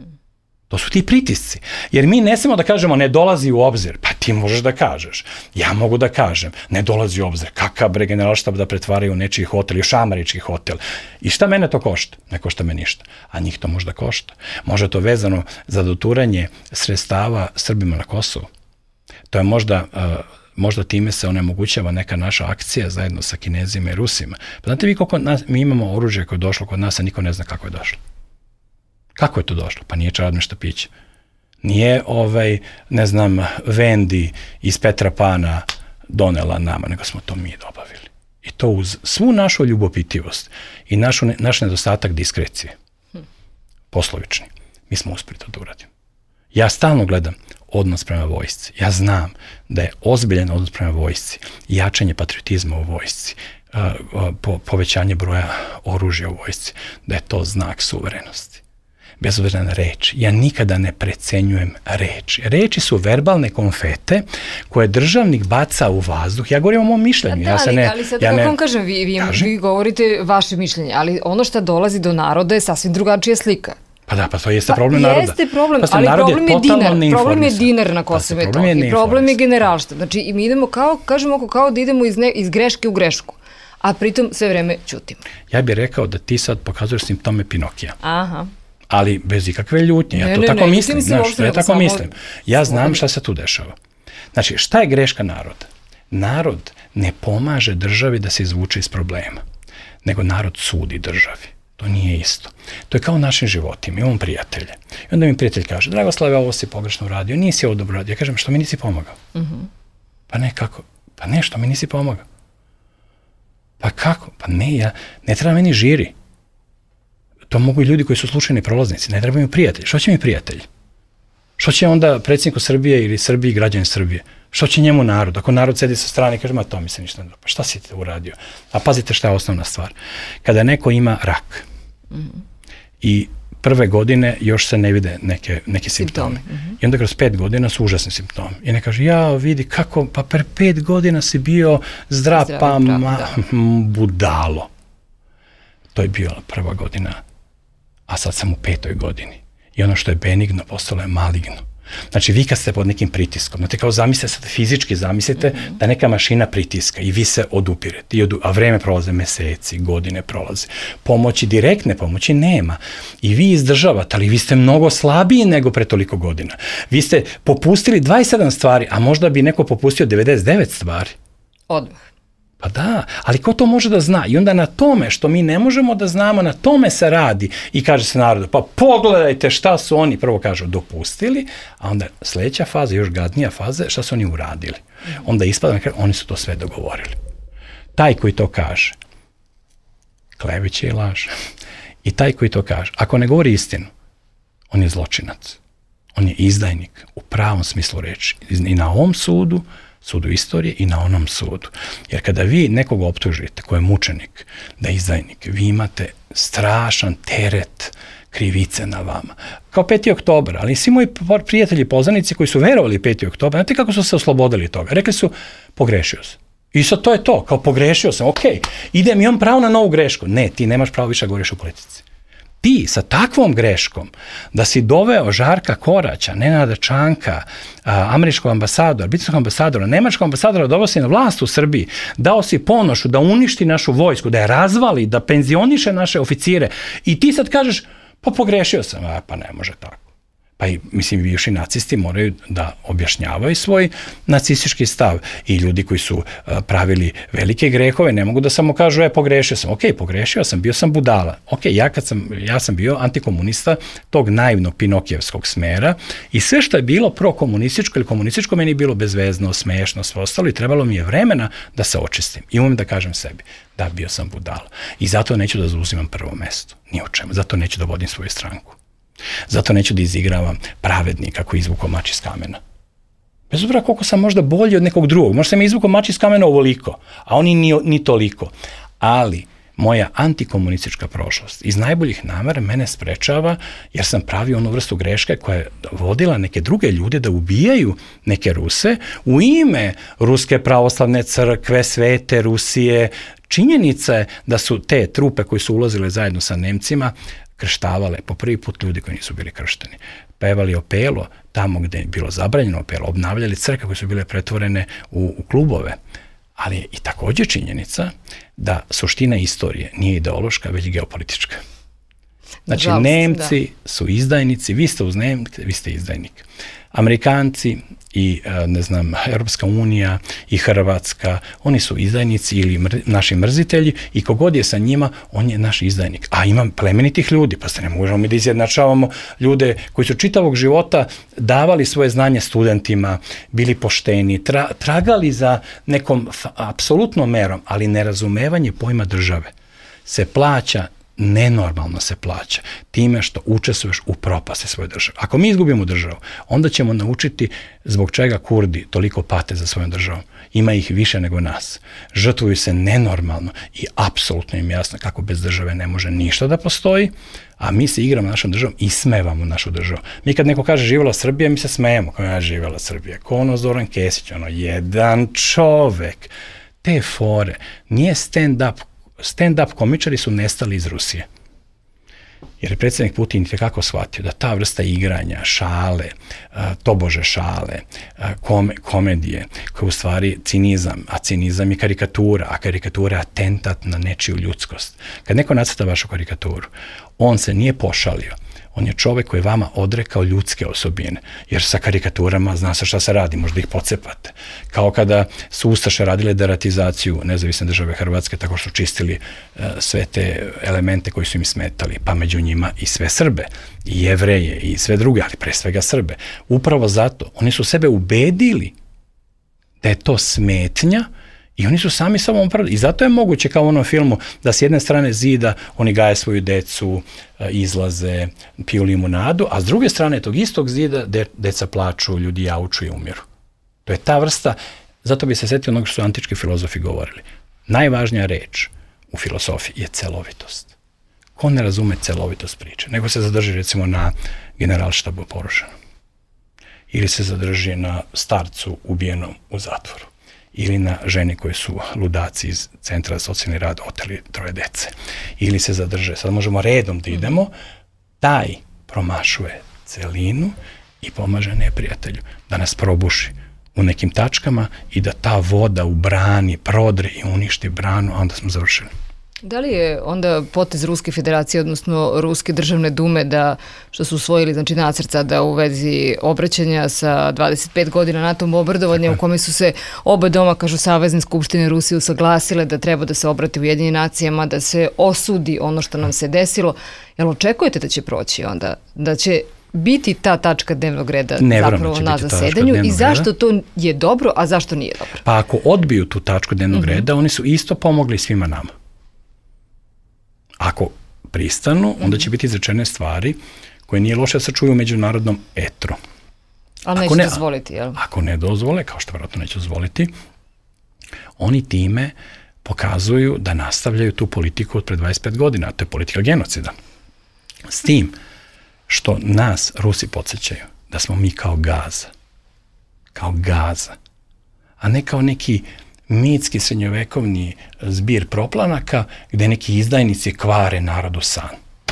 To su ti pritisci. Jer mi ne smemo da kažemo ne dolazi u obzir. Pa ti možeš da kažeš. Ja mogu da kažem ne dolazi u obzir. Kakav bre generalštab da pretvaraju u nečiji hotel, još američki hotel. I šta mene to košta? Ne košta me ništa. A njih to možda košta. Može to vezano za doturanje sredstava Srbima na Kosovu. To je možda time se onemogućava neka naša akcija zajedno sa Kinezima i Rusima. Pa znate vi koliko mi imamo oružje koje je došlo kod nas, a niko ne zna kako je došlo. Kako je to došlo? Pa nije čarobno štapić. Nije ne znam, Vendi iz Petra Pana donela nama, nego smo to mi dobavili. I to uz svu našu ljubopitivost i naš nedostatak diskrecije. Poslovični. Mi smo uspeli to da uradimo. Ja stalno gledam odnos prema vojsci. Ja znam da je ozbiljan odnos prema vojsci, jačanje patriotizma u vojsci, povećanje broja oružja u vojsci, da je to znak suverenosti. Bez obzira na reč. Ja nikada ne precenjujem reči. Reči su verbalne konfete koje državnik baca u vazduh. Ja govorim o mom mišljenju. Ali sad kako vam kažem, vi govorite vaše mišljenje, ali ono što dolazi do naroda je sasvim drugačija slika. Pa da, pa to jeste problem naroda. Jeste problem, ali problem je dinar. Problem je dinar na Kosovo i Metohiji. Problem je generalštab. Znači, mi idemo kao da idemo iz greške u grešku, a pritom sve vreme ćutimo. Ja bih rekao da ti sad pokazuješ simptome Pinokija. Aha. Ali bez ikakve ljutnje. Ja to tako mislim. Ja tako mislim. Ja znam šta se tu dešava. Znači, šta je greška naroda? Narod ne pomaže državi da se izvuče iz problema, nego narod sudi državi. To nije isto. To je kao u našim životima. Imamo prijatelje. I onda mi prijatelj kaže, Dragoslave, ovo si pogrešno uradio, nisi ovo dobro uradio. Ja kažem, što mi nisi pomogao? Pa ne, kako? Pa ne, što mi nisi pomogao? Pa kako? Pa ne, ne treba meni žiri. To mogu i ljudi koji su slučajni prolaznici, ne trebaju mi prijatelji. Što će mi prijatelji? Što će onda predsjedniku Srbije ili Srbiji građani Srbije? Što će njemu narod? Ako narod sedi sa strane i kaže, ma to mi se ništa ne dopada. Šta si ti uradio? A pazite šta je osnovna stvar. Kada neko ima rak i prve godine još se ne vide neki simptomi. I onda kroz 5 godina su užasni simptomi. I ne kaže, ja vidi kako, pa pre 5 godina si bio zdrav, pa budalo. to je bila prva godina, a sad sam u 5. godini. I ono što je benigno postalo je maligno. Znači, vi kad ste pod nekim pritiskom, znate, kao zamislite, sad fizički zamislite da neka mašina pritiska i vi se odupirete, a vreme prolaze, meseci, godine prolaze. Pomoći, direktne pomoći nema. I vi izdržavate, ali vi ste mnogo slabiji nego pre toliko godina. Vi ste popustili 27 stvari, a možda bi neko popustio 99 stvari. Odmah. Pa da, ali ko to može da zna? I onda na tome što mi ne možemo da znamo, na tome se radi i kaže se narodu, pa pogledajte šta su oni, prvo kažu, dopustili, a onda sledeća faza, još gadnija faza, šta su oni uradili. Onda ispada, oni su to sve dogovorili. Taj koji to kaže, kleveće i laže. I taj koji to kaže, ako ne govori istinu, on je zločinac. On je izdajnik u pravom smislu reči. I na ovom sudu istorije i na onom sudu. Jer kada vi nekog optužite ko je mučenik, da je izdajnik, vi imate strašan teret krivice na vama. Kao 5. oktobar, ali svi moji prijatelji i poznanici koji su verovali 5. oktobar, znate kako su se oslobodili toga? Rekli su, pogrešio sam. I sad to je to, kao pogrešio sam, idem, imam pravo na novu grešku. Ne, ti nemaš pravo više da govoriš u politici. Ti sa takvom greškom da si doveo Žarka Koraća, Nenada Čanka, američkog ambasadora, britanskog ambasadora, nemačkog ambasadora, doveo si na vlast u Srbiji, dao si Ponošu da uništi našu vojsku, da je razvali, da penzioniše naše oficire i ti sad kažeš, pa pogrešio sam, pa ne može tako. Pa i, mislim, bivši nacisti moraju da objašnjavaju svoj nacistički stav i ljudi koji su pravili velike grehove ne mogu da samo kažu, pogrešio sam. Pogrešio sam, bio sam budala. Ja sam bio antikomunista tog naivnog pinokijevskog smera i sve što je bilo prokomunističko ili komunističko meni je bilo bezvezno, smešno, sve ostalo i trebalo mi je vremena da se očistim. I umem da kažem sebi, da, bio sam budala. I zato neću da zauzimam prvo mesto, ni u čemu. Zato neću da vodim svoju stranku. Zato neću da izigravam pravednika koji izvukao mač iz kamena. Bez obzira koliko sam možda bolji od nekog drugog. Možda sam izvukao mač iz kamena ovoliko, a oni ni toliko. Ali moja antikomunistička prošlost iz najboljih namera mene sprečava jer sam pravio onu vrstu greške koja je vodila neke druge ljude da ubijaju neke Ruse u ime Ruske pravoslavne crkve, Svete Rusije. Činjenica je da su te trupe koji su ulazile zajedno sa Nemcima krštavale po prvi put ljudi koji nisu bili kršteni. Pevali opelo tamo gde je bilo zabranjeno opelo, obnavljali crkve koje su bile pretvorene u klubove. Ali je i također činjenica da suština istorije nije ideološka, već geopolitička. Znači, Nemci su izdajnici, vi ste uz Nemce, vi ste izdajnik. Amerikanci i, Europska unija i Hrvatska, oni su izdajnici ili naši mrzitelji i kogod je sa njima, on je naš izdajnik. A ima plemenitih ljudi, pa se ne možemo mi da izjednačavamo ljude koji su čitavog života davali svoje znanje studentima, bili pošteni, tragali za nekom apsolutnom merom, ali nerazumevanje pojma države se plaća, nenormalno se plaća time što učestvuješ u propasti svoje države. Ako mi izgubimo državu, onda ćemo naučiti zbog čega Kurdi toliko pate za svojom državom. Ima ih više nego nas. Žrtvuju se nenormalno i apsolutno im jasno kako bez države ne može ništa da postoji, a mi se igramo našom državom i smevamo našu državu. Mi kad neko kaže živjela Srbija, mi se smejemo kao ja živjela Srbija. Ko ono Zoran Kesić, jedan čovek. Te fore, nije stand-up komičari su nestali iz Rusije. Jer je predsjednik Putin kako shvatio da ta vrsta igranja, šale, tobože šale, komedije, koja je u stvari cinizam, a cinizam je karikatura, a karikatura je atentat na nečiju ljudskost. Kad neko nacrta vašu karikaturu, on se nije pošalio. On je čovek koji je vama odrekao ljudske osobine, jer sa karikaturama zna se šta se radi, možda ih pocepate. Kao kada su Ustaše radile deratizaciju Nezavisne države Hrvatske, tako što čistili sve te elemente koji su im smetali, pa među njima i sve Srbe, i Jevreje, i sve druge, ali pre svega Srbe. Upravo zato, oni su sebe ubedili da je to smetnja, i oni su sami sobom opravdali. I zato je moguće kao u onom filmu da s jedne strane zida oni gaje svoju decu, izlaze, piju limunadu, a s druge strane tog istog zida deca plaču, ljudi jauču i umiru. To je ta vrsta, zato bi se setio onog što su antički filozofi govorili. Najvažnija reč u filosofiji je celovitost. Ko ne razume celovitost priče, nego se zadrži recimo na generalštabu porušenom. Ili se zadrži na starcu ubijenom u zatvoru. ili na žene koje su ludaci iz Centra za socijalni rad oteli 3 dece, ili se zadrže, sad možemo redom da idemo, taj promašuje celinu i pomaže neprijatelju da nas probuši u nekim tačkama i da ta voda u brani prodre i uništi branu, a onda smo završili. Da li je onda potez Ruske federacije, odnosno Ruske državne dume, da što su usvojili nacrt sada u vezi obraćanja sa 25 godina NATO bombardovanja, u kome su se oba doma, kažu Savezne skupštine Rusije, usaglasile da treba da se obrati Ujedinjenim nacijama, da se osudi ono što nam se desilo. Jel očekujete da će proći onda? Da će biti ta tačka dnevnog reda zapravo na zasedanju i zašto to je dobro, a zašto nije dobro? Pa ako odbiju tu tačku dnevnog reda, oni su isto pomogli svima nama. Ako pristanu, onda će biti izrečene stvari koje nije loše da se čuju u međunarodnom etru. Ali neće dozvoliti, jel? Ako ne dozvole, kao što vjerojatno neće dozvoliti, oni time pokazuju da nastavljaju tu politiku od pre 25 godina, a to je politika genocida. S tim što nas Rusi podsjećaju da smo mi kao Gaza, a ne kao neki mitski srednjovekovni zbir proplanaka gde neki izdajnici kvare narodu san.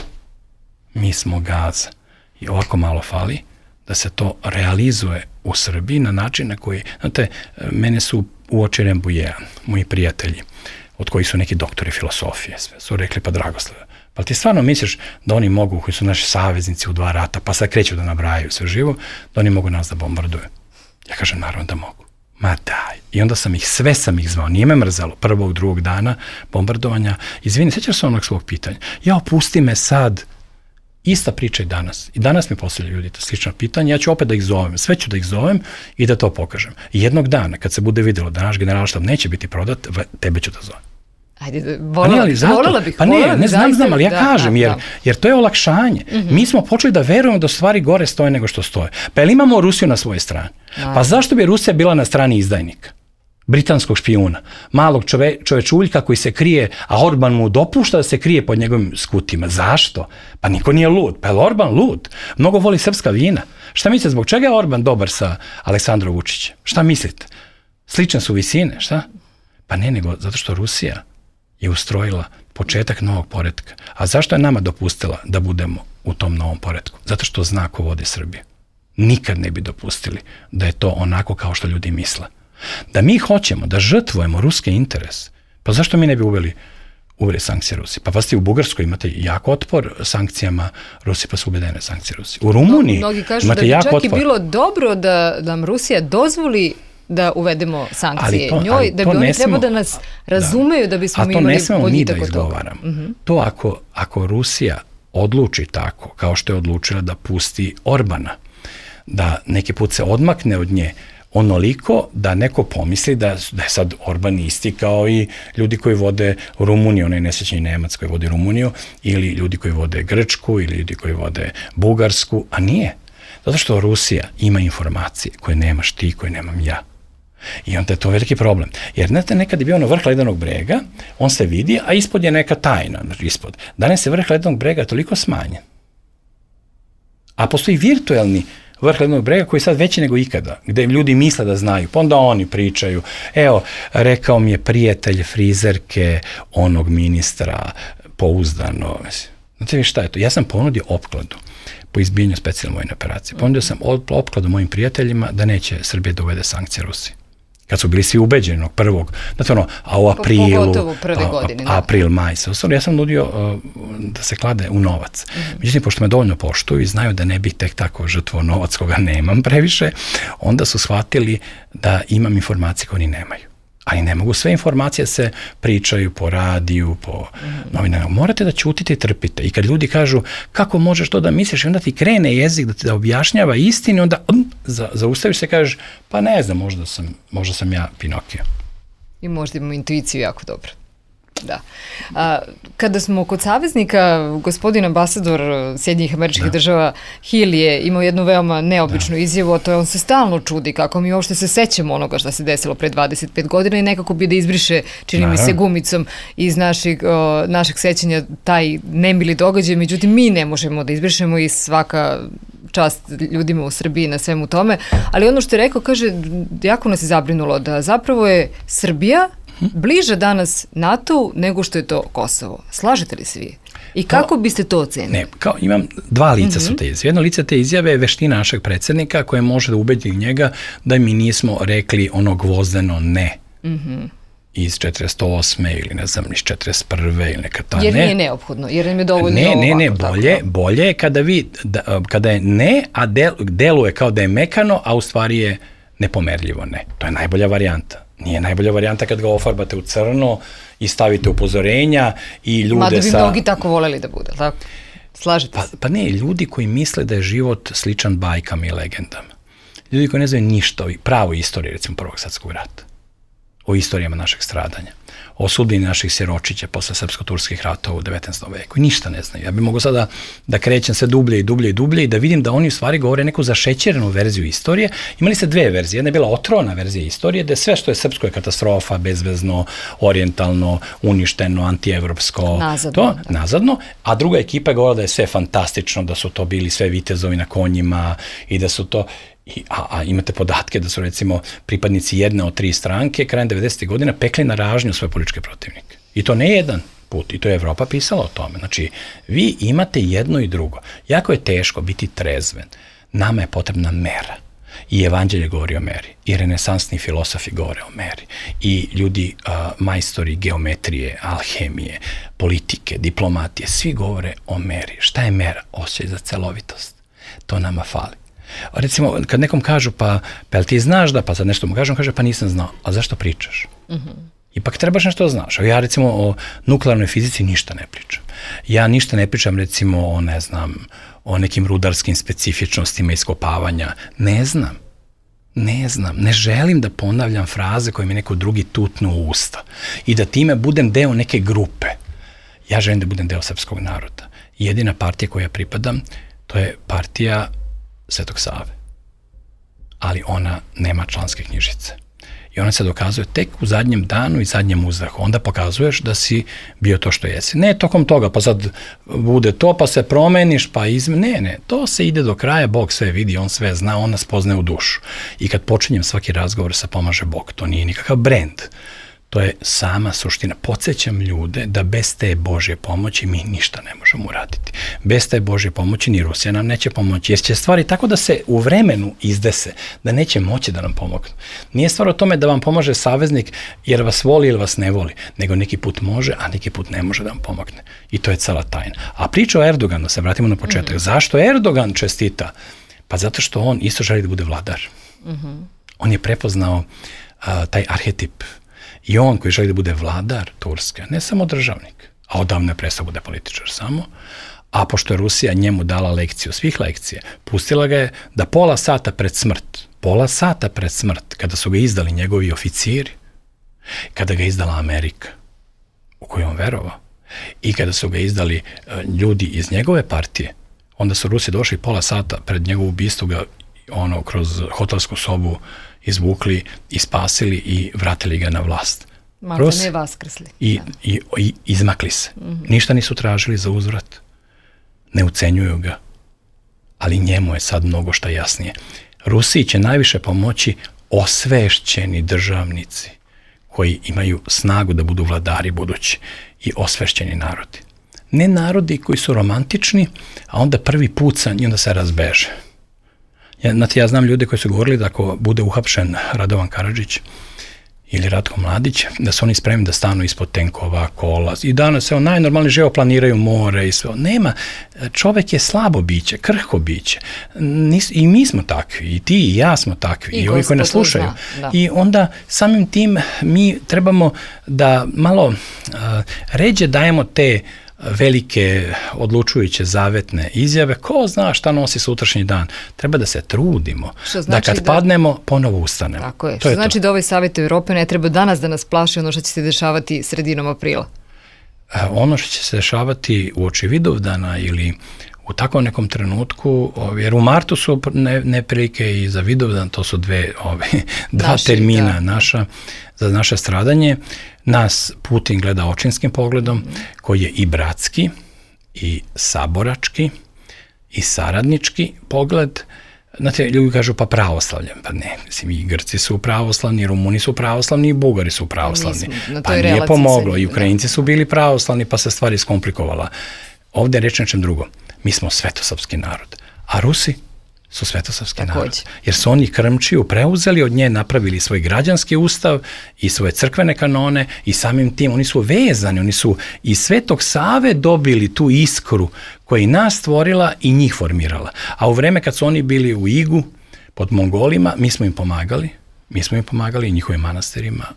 Mi smo Gaza. I ovako malo fali da se to realizuje u Srbiji na način na koji, znate, mene su uoči Rembujean, moji prijatelji, od kojih su neki doktori filosofije, sve su rekli, pa Dragoslave, pa ti stvarno misliš da oni mogu, koji su naši saveznici u 2 rata, pa sad kreću da nabrajaju sve živo, da oni mogu nas da bombarduju? Ja kažem, naravno da mogu. Ma daj. I onda sve sam ih zvao, nije me mrzalo, 1. 2. dana bombardovanja. Izvini, sjećaš se onog svog pitanja? Ja, opusti me sad. Ista priča i danas. I danas mi postavljaju ljudi slična pitanja, ja ću opet da ih zovem, sve ću da ih zovem i da to pokažem. I jednog dana, kad se bude vidjelo da naš generalštab neće biti prodat, tebe ću da zovem. Ajde, voljela bih. Pa ne znam, ali ja kažem, jer to je olakšanje. Mi smo počeli da verujemo da stvari gore stoje nego što stoje. Pa jel imamo Rusiju na svojoj strani? Pa zašto bi Rusija bila na strani izdajnika? Britanskog špijuna, malog čovečuljka koji se krije, a Orban mu dopušta da se krije pod njegovim skutima. Zašto? Pa niko nije lud. Pa je Orban lud? Mnogo voli srpska vina. Šta mislite, zbog čega je Orban dobar sa Aleksandrom Vučićem? Šta mislite? Slične su visine, šta? Pa ne, nego zato što Rusija je ustrojila početak novog poretka. A zašto je nama dopustila da budemo u tom novom poretku? Zato što zna ko vodi Srbiju. Nikad ne bi dopustili da je to onako kao što ljudi misle. Da mi hoćemo da žrtvujemo ruske interese, pa zašto mi ne bi uveli sankcije Rusiji? Pa u Bugarskoj imate jak otpor sankcijama Rusiji, pa su uvedene sankcije Rusiji. U Rumuniji mnogi kažu da bi čak i bilo dobro da nam Rusija dozvoli da uvedemo sankcije njoj, da bi oni trebao da nas razumeju, da bismo mi imali boljitak od toga. To ako Rusija odluči tako, kao što je odlučila da pusti Orbana, da neki put se odmakne od nje onoliko da neko pomisli da je sad Orban isti kao i ljudi koji vode Rumuniju, onaj nesrećni Nemac koji vodi Rumuniju, ili ljudi koji vode Grčku, ili ljudi koji vode Bugarsku, a nije. Zato što Rusija ima informacije koje nemaš ti, koje nemam ja. I onda je to veliki problem. Jer nekad je bio ono vrh ledenog brega, on se vidi, a ispod je neka tajna. Ispod. Danas je vrh ledenog brega toliko smanjen. A postoji virtuelni vrh ledenog brega koji je sad veći nego ikada, gde ljudi misle da znaju, pa onda oni pričaju, evo, rekao mi je prijatelj frizerke onog ministra, pouzdano. Znate vi šta je to? Ja sam ponudio opkladu po izbijanju specijalne vojne operacije. Ponudio sam opkladu mojim prijateljima da neće Srbija da uvede sankcije Rusiji. Kad su bili svi ubeđeni onog prvog, znate ono, a u aprilu, april, maj, ja sam nudio da se klade u novac. Međutim, pošto me dovoljno poštuju i znaju da ne bih tek tako žrtvovao novac koga nemam previše, onda su shvatili da imam informacije koje oni nemaju. Ali ne mogu, sve informacije se pričaju po radiju, po novinama. Morate da ćutite i trpite. I kad ljudi kažu kako možeš to da misliš, i onda ti krene jezik da objašnjava istinu, onda zaustaviš se i kažeš, pa ne znam, možda sam ja Pinokio. I možda imamo intuiciju jako dobro. Da. Kada smo kod saveznika, gospodin ambasador Sjedinjenih Američkih Država Hill je imao jednu veoma neobičnu izjavu, a to je on se stalno čudi kako mi uopšte se sećamo onoga što se desilo pre 25 godina i nekako bi da izbriše, čini mi se, gumicom iz našeg sećanja taj nemili događaj, međutim mi ne možemo da izbrišemo i svaka čast ljudima u Srbiji na svemu tome, ali ono što je rekao, kaže, jako nas je zabrinulo da zapravo je Srbija bliže danas NATO nego što je to Kosovo. Slažete li se vi? I kako biste to ocenili? Ne, imam dva lica su te izjave. Jedno lice te izjave je veština našeg predsjednika koje može da ubedi njega da mi nismo rekli ono gvozdeno ne. Iz 48. ili ne znam, iz 41. ili neka ta ne. Jer nije neophodno, jer nam je dovoljno bolje je kada je ne, a deluje kao da je mekano, a u stvari je nepomerljivo ne. To je najbolja varijanta. Nije najbolja varijanta kad ga ofarbate u crno i stavite upozorenja i ljude Mada bi mnogi tako voleli da bude, tako? Slažete se? Pa ne, ljudi koji misle da je život sličan bajkama i legendama. Ljudi koji ne znaju ništa o pravoj istoriji, recimo Prvog svjetskog rata. O istorijama našeg stradanja, o sudbini naših siročića posle srpsko-turskih ratova u 19. veku. Ništa ne znaju. Ja bih mogao sada da krećem sve dublje i da vidim da oni u stvari govore neku zašećerenu verziju istorije. Imali ste dve verzije. Jedna je bila otrovna verzija istorije, da je sve što je srpsko je katastrofa, bezvezno, orijentalno, uništeno, antievropsko, nazadno, a druga ekipa je govorila da je sve fantastično, da su to bili sve vitezovi na konjima i da su to... A imate podatke da su recimo pripadnici jedne od 3 stranke krajem 90. godina pekli na ražnju svoje političke protivnike. I to ne jedan put, i to je Evropa pisala o tome. Znači, vi imate jedno i drugo. Jako je teško biti trezven. Nama je potrebna mera. I evanđelje govori o meri, i renesansni filosofi govore o meri, i ljudi, majstori geometrije, alhemije, politike, diplomatije, svi govore o meri. Šta je mera? Osjećaj za celovitost. To nama fali. Recimo, kad nekom kažu, pa jel ti znaš da, pa sad nešto mu kažu, on kaže, pa nisam znao. A zašto pričaš? Ipak trebaš nešto da znaš. Ja recimo o nuklearnoj fizici ništa ne pričam. Ja ništa ne pričam recimo o, ne znam, o nekim rudarskim specifičnostima iskopavanja. Ne znam. Ne želim da ponavljam fraze koje mi neko drugi tutnu u usta. I da time budem deo neke grupe. Ja želim da budem deo srpskog naroda. Jedina partija koja pripadam, to je partija Svetog Save. Ali ona nema članske knjižice. I ona se dokazuje tek u zadnjem danu i zadnjem uzdahu. Onda pokazuješ da si bio to što jesi. Ne tokom toga, pa sad bude to, pa se promeniš, pa Ne, to se ide do kraja, Bog sve vidi, on sve zna, on nas poznaje u dušu. I kad počinjem svaki razgovor sa pomaže Bog, to nije nikakav brend. To je sama suština. Podsjećam ljude da bez te Božje pomoći mi ništa ne možemo uraditi. Bez te Božje pomoći ni Rusija nam neće pomoći, jer će stvari tako da se u vremenu izdese, da neće moći da nam pomognu. Nije stvar o tome da vam pomaže saveznik jer vas voli ili vas ne voli, nego neki put može, a neki put ne može da vam pomogne. I to je cela tajna. A priča o Erdoganu, se vratimo na početak. Zašto Erdogan čestita? Pa zato što on isto želi da bude vladar. On je prepoznao taj arhetip. I on koji želi da bude vladar Turske, ne samo državnik, a odavno je prestao bude političar samo, a pošto je Rusija njemu dala lekciju, svih lekcija, pustila ga je da pola sata pred smrt, kada su ga izdali njegovi oficiri, kada ga izdala Amerika, u koju on verovao, i kada su ga izdali ljudi iz njegove partije, onda su Rusi došli pola sata pred njegovu ubistvo ga kroz hotelsku sobu izvukli i spasili i vratili ga na vlast. Malo ne vaskrsli. I izmakli se. Ništa nisu tražili za uzvrat. Ne ucenjuju ga. Ali njemu je sad mnogo šta jasnije. Rusiji će najviše pomoći osvešćeni državnici koji imaju snagu da budu vladari budući i osvešćeni narodi. Ne narodi koji su romantični, a onda prvi pucanj i onda se razbeže. Ja znam ljude koji su govorili da ako bude uhapšen Radovan Karadžić ili Ratko Mladić, da su oni spremni da stanu ispod tenkova, kola. I danas najnormalnije živo planiraju more i sve. Nema. Čovek je slabo biće, krhko biće. I mi smo takvi, i ti i ja smo takvi, i ovi koji nas slušaju. I onda samim tim mi trebamo da malo ređe dajemo te velike, odlučujuće, zavetne izjave. Ko zna šta nosi sutrašnji dan? Treba da se trudimo, da kad padnemo, ponovo ustanemo. Tako je. Što znači da ovaj Savjet Evrope ne treba danas da nas plaši ono što će se dešavati sredinom aprila? Ono što će se dešavati u oči Vidovdana ili u takvom nekom trenutku, jer u martu su neprilike i za Vidovdan, to su dva termina za naše stradanje. Nas Putin gleda očinskim pogledom, koji je i bratski, i saborački, i saradnički pogled. Znate, ljudi kažu pa pravoslavlje, pa ne, mislim i Grci su pravoslavni, i Rumuni su pravoslavni, i Bugari su pravoslavni, pa nije pomoglo, i Ukrajinci su bili pravoslavni, pa se stvari iskomplikovala. Ovde je reč nečem drugom, mi smo svetosrpski narod, a Rusi su svetosrpski narod, jer su oni Krmčiju preuzeli od nje, napravili svoj građanski ustav i svoje crkvene kanone i samim tim oni su vezani, oni su iz Svetog Save dobili tu iskru koja je nas stvorila i njih formirala. A u vreme kad su oni bili u Igu pod Mongolima, mi smo im pomagali i njihovim manastirima,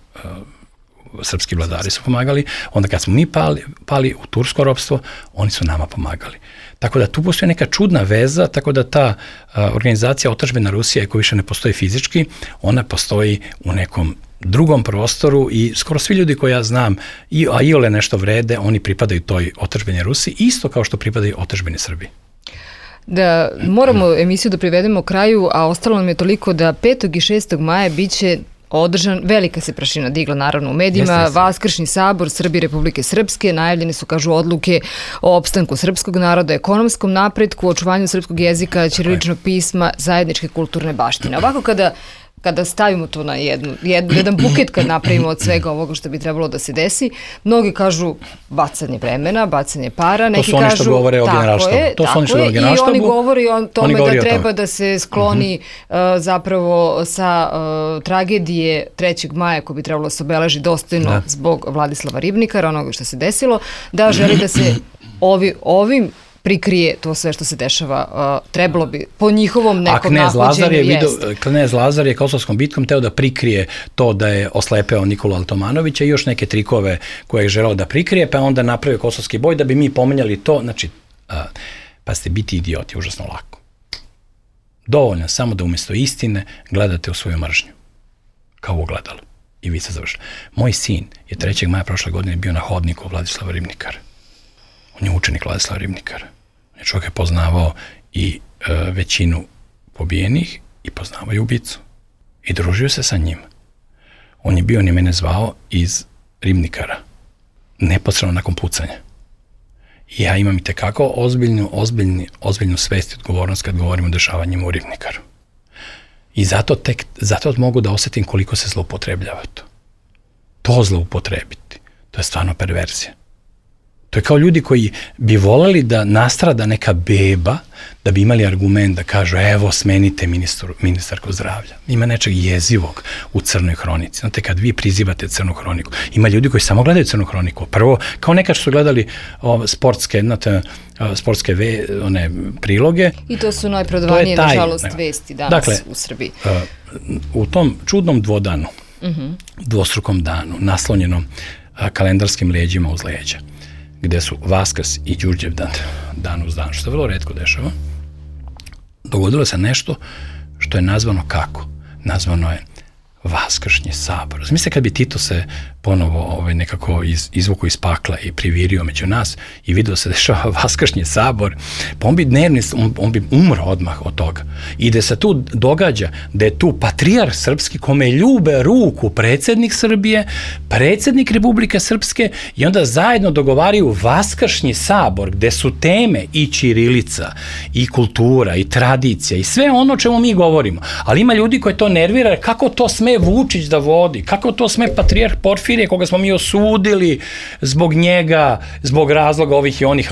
srpski vladari su pomagali, onda kad smo mi pali u tursko ropstvo, oni su nama pomagali. Tako da tu postoji neka čudna veza, tako da ta organizacija Otadžbina Rusije, koja više ne postoji fizički, ona postoji u nekom drugom prostoru i skoro svi ljudi koje ja znam, a iole nešto vrede, oni pripadaju toj otadžbini Rusiji, isto kao što pripadaju otadžbini Srbiji. Da moramo emisiju da privedemo kraju, a ostalo nam je toliko da 5. i 6. maja biće održan, velika se prašina digla naravno u medijima, Vaskršnji sabor Srbije Republike Srpske, najavljene su, kažu, odluke o opstanku srpskog naroda, ekonomskom napretku, očuvanju srpskog jezika, ćiriličnog pisma, zajedničke kulturne baštine. Ovako kada stavimo to na jedan buket, kad napravimo od svega ovoga što bi trebalo da se desi, mnogi kažu bacanje vremena, bacanje para, neki kažu... To su oni što govore o generalštabu. I oni govori o tome da treba da se skloni zapravo sa tragedije 3. maja koja bi trebalo da se obeleži dostojno zbog Vladislava Ribnikara, onoga što se desilo, da želi da se ovim prikrije to sve što se dešava, trebalo bi po njihovom nekom nahođenju jeste. Knez Lazar je Kosovskom bitkom teo da prikrije to da je oslepeo Nikolu Altomanovića i još neke trikove koje je želeo da prikrije, pa onda napravio kosovski boj da bi mi pomenjali to. Znači, pa ste biti idioti, užasno lako. Dovoljno samo da umjesto istine gledate u svoju mržnju. Kao u ogledalu. I vi se završili. Moj sin je 3. maja prošle godine bio na hodniku Vladislava Ribnikara. On je učenik Vladislava Ribnikara. Čovjek je poznavao i većinu pobijenih i poznavao i ubicu. I družio se sa njim. On je bio, ni mene zvao iz Ribnikara. Neposredno nakon pucanja. I ja imam i tekako ozbiljnu svest i odgovornost kad govorimo o dešavanjima u Ribnikaru. I zato mogu da osjetim koliko se zloupotrebljava to. To zloupotrebiti. To je stvarno perverzija. To je kao ljudi koji bi voleli da nastrada neka beba, da bi imali argument da kažu evo smenite ministarku zdravlja. Ima nečeg jezivog u Crnoj hronici. Znate, kad vi prizivate Crnu hroniku, ima ljudi koji samo gledaju Crnu hroniku. Prvo, kao nekad što su gledali sportske priloge. I to su najprodavanije, nažalost, vesti danas u Srbiji. U tom čudnom dvostrukom danu, naslonjenom kalendarskim leđima uz leđa, gde su Vaskrs i Đurđevdan dan uz dan, što je vrlo retko dešava, dogodilo se nešto što je nazvano kako? Nazvano je Vaskršnji sabor. Mislite kad bi Tito se ponovo nekako izvukao iz pakla i privirio među nas i vidio se dešava Vaskršnji sabor, pa on bi umro odmah od toga. I da se tu događa da je tu patrijarh srpski kome ljube ruku predsjednik Srbije, predsjednik Republike Srpske i onda zajedno dogovaraju Vaskršnji sabor gde su teme i ćirilica i kultura i tradicija i sve ono o čemu mi govorimo. Ali ima ljudi koji to nervira, kako to sme Vučić da vodi, kako to sme patrijarh Porfirije koga smo mi osudili zbog njega, zbog razloga ovih i onih,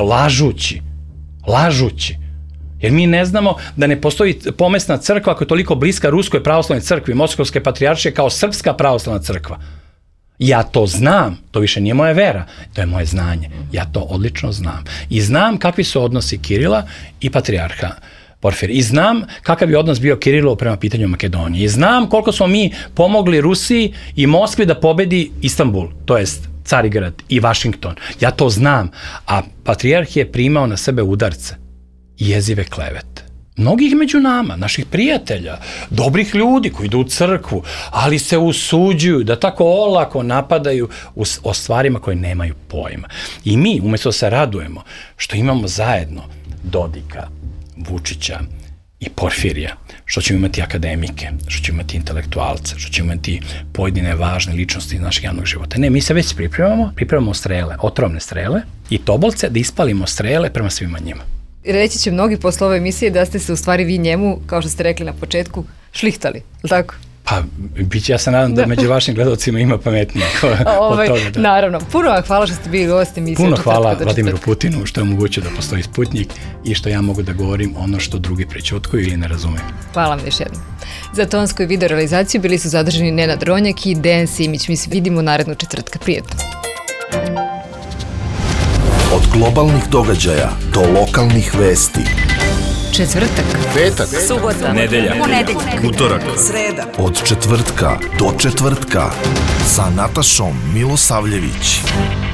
lažući. Jer mi ne znamo da ne postoji pomesna crkva koja je toliko bliska Ruskoj pravoslavnoj crkvi, Moskovske patrijaršije kao Srpska pravoslavna crkva. Ja to znam, to više nije moja vera, to je moje znanje. Ja to odlično znam. I znam kakvi su odnosi Kirila i patrijarha Porfirija. I znam kakav je odnos bio Kirilov prema pitanju Makedonije. I znam koliko smo mi pomogli Rusiji i Moskvi da pobedi Istanbul, to jest Carigrad i Vašington. Ja to znam. A patrijarh je primao na sebe udarce i jezive klevete. Mnogih među nama, naših prijatelja, dobrih ljudi koji idu u crkvu, ali se usuđuju da tako olako napadaju o stvarima koje nemaju pojma. I mi, umjesto se radujemo što imamo zajedno Dodika, Vučića i Porfirija, što ćemo imati akademike, što ćemo imati intelektualce, što ćemo imati pojedine važne ličnosti iz našeg javnog života. Ne, mi se već pripremamo strele, otrovne strele i tobolce da ispalimo strele prema svima njima. Reći će mnogi posle ove emisije da ste se u stvari vi njemu, kao što ste rekli na početku, šlihtali, ili tako? Pa, ja se nadam da među vašim gledalcima ima pametnije od toga. Da. Naravno. Puno vam hvala što ste bili gost emisije. Puno hvala Vladimiru Putinu što je omogućio da postoji Sputnjik i što ja mogu da govorim ono što drugi prećutkuju ili ne razumeju. Hvala vam još jednom. Za tonsku i video realizaciju bili su zadržani Nenad Ronjak i Dejan Simić. Mi se vidimo narednu četvrtka. Prijetno. Od globalnih događaja do lokalnih vesti. Četvrtak, petak, subota, nedelja, utorak, sreda. Od četvrtka do četvrtka sa Natašom Milosavljević.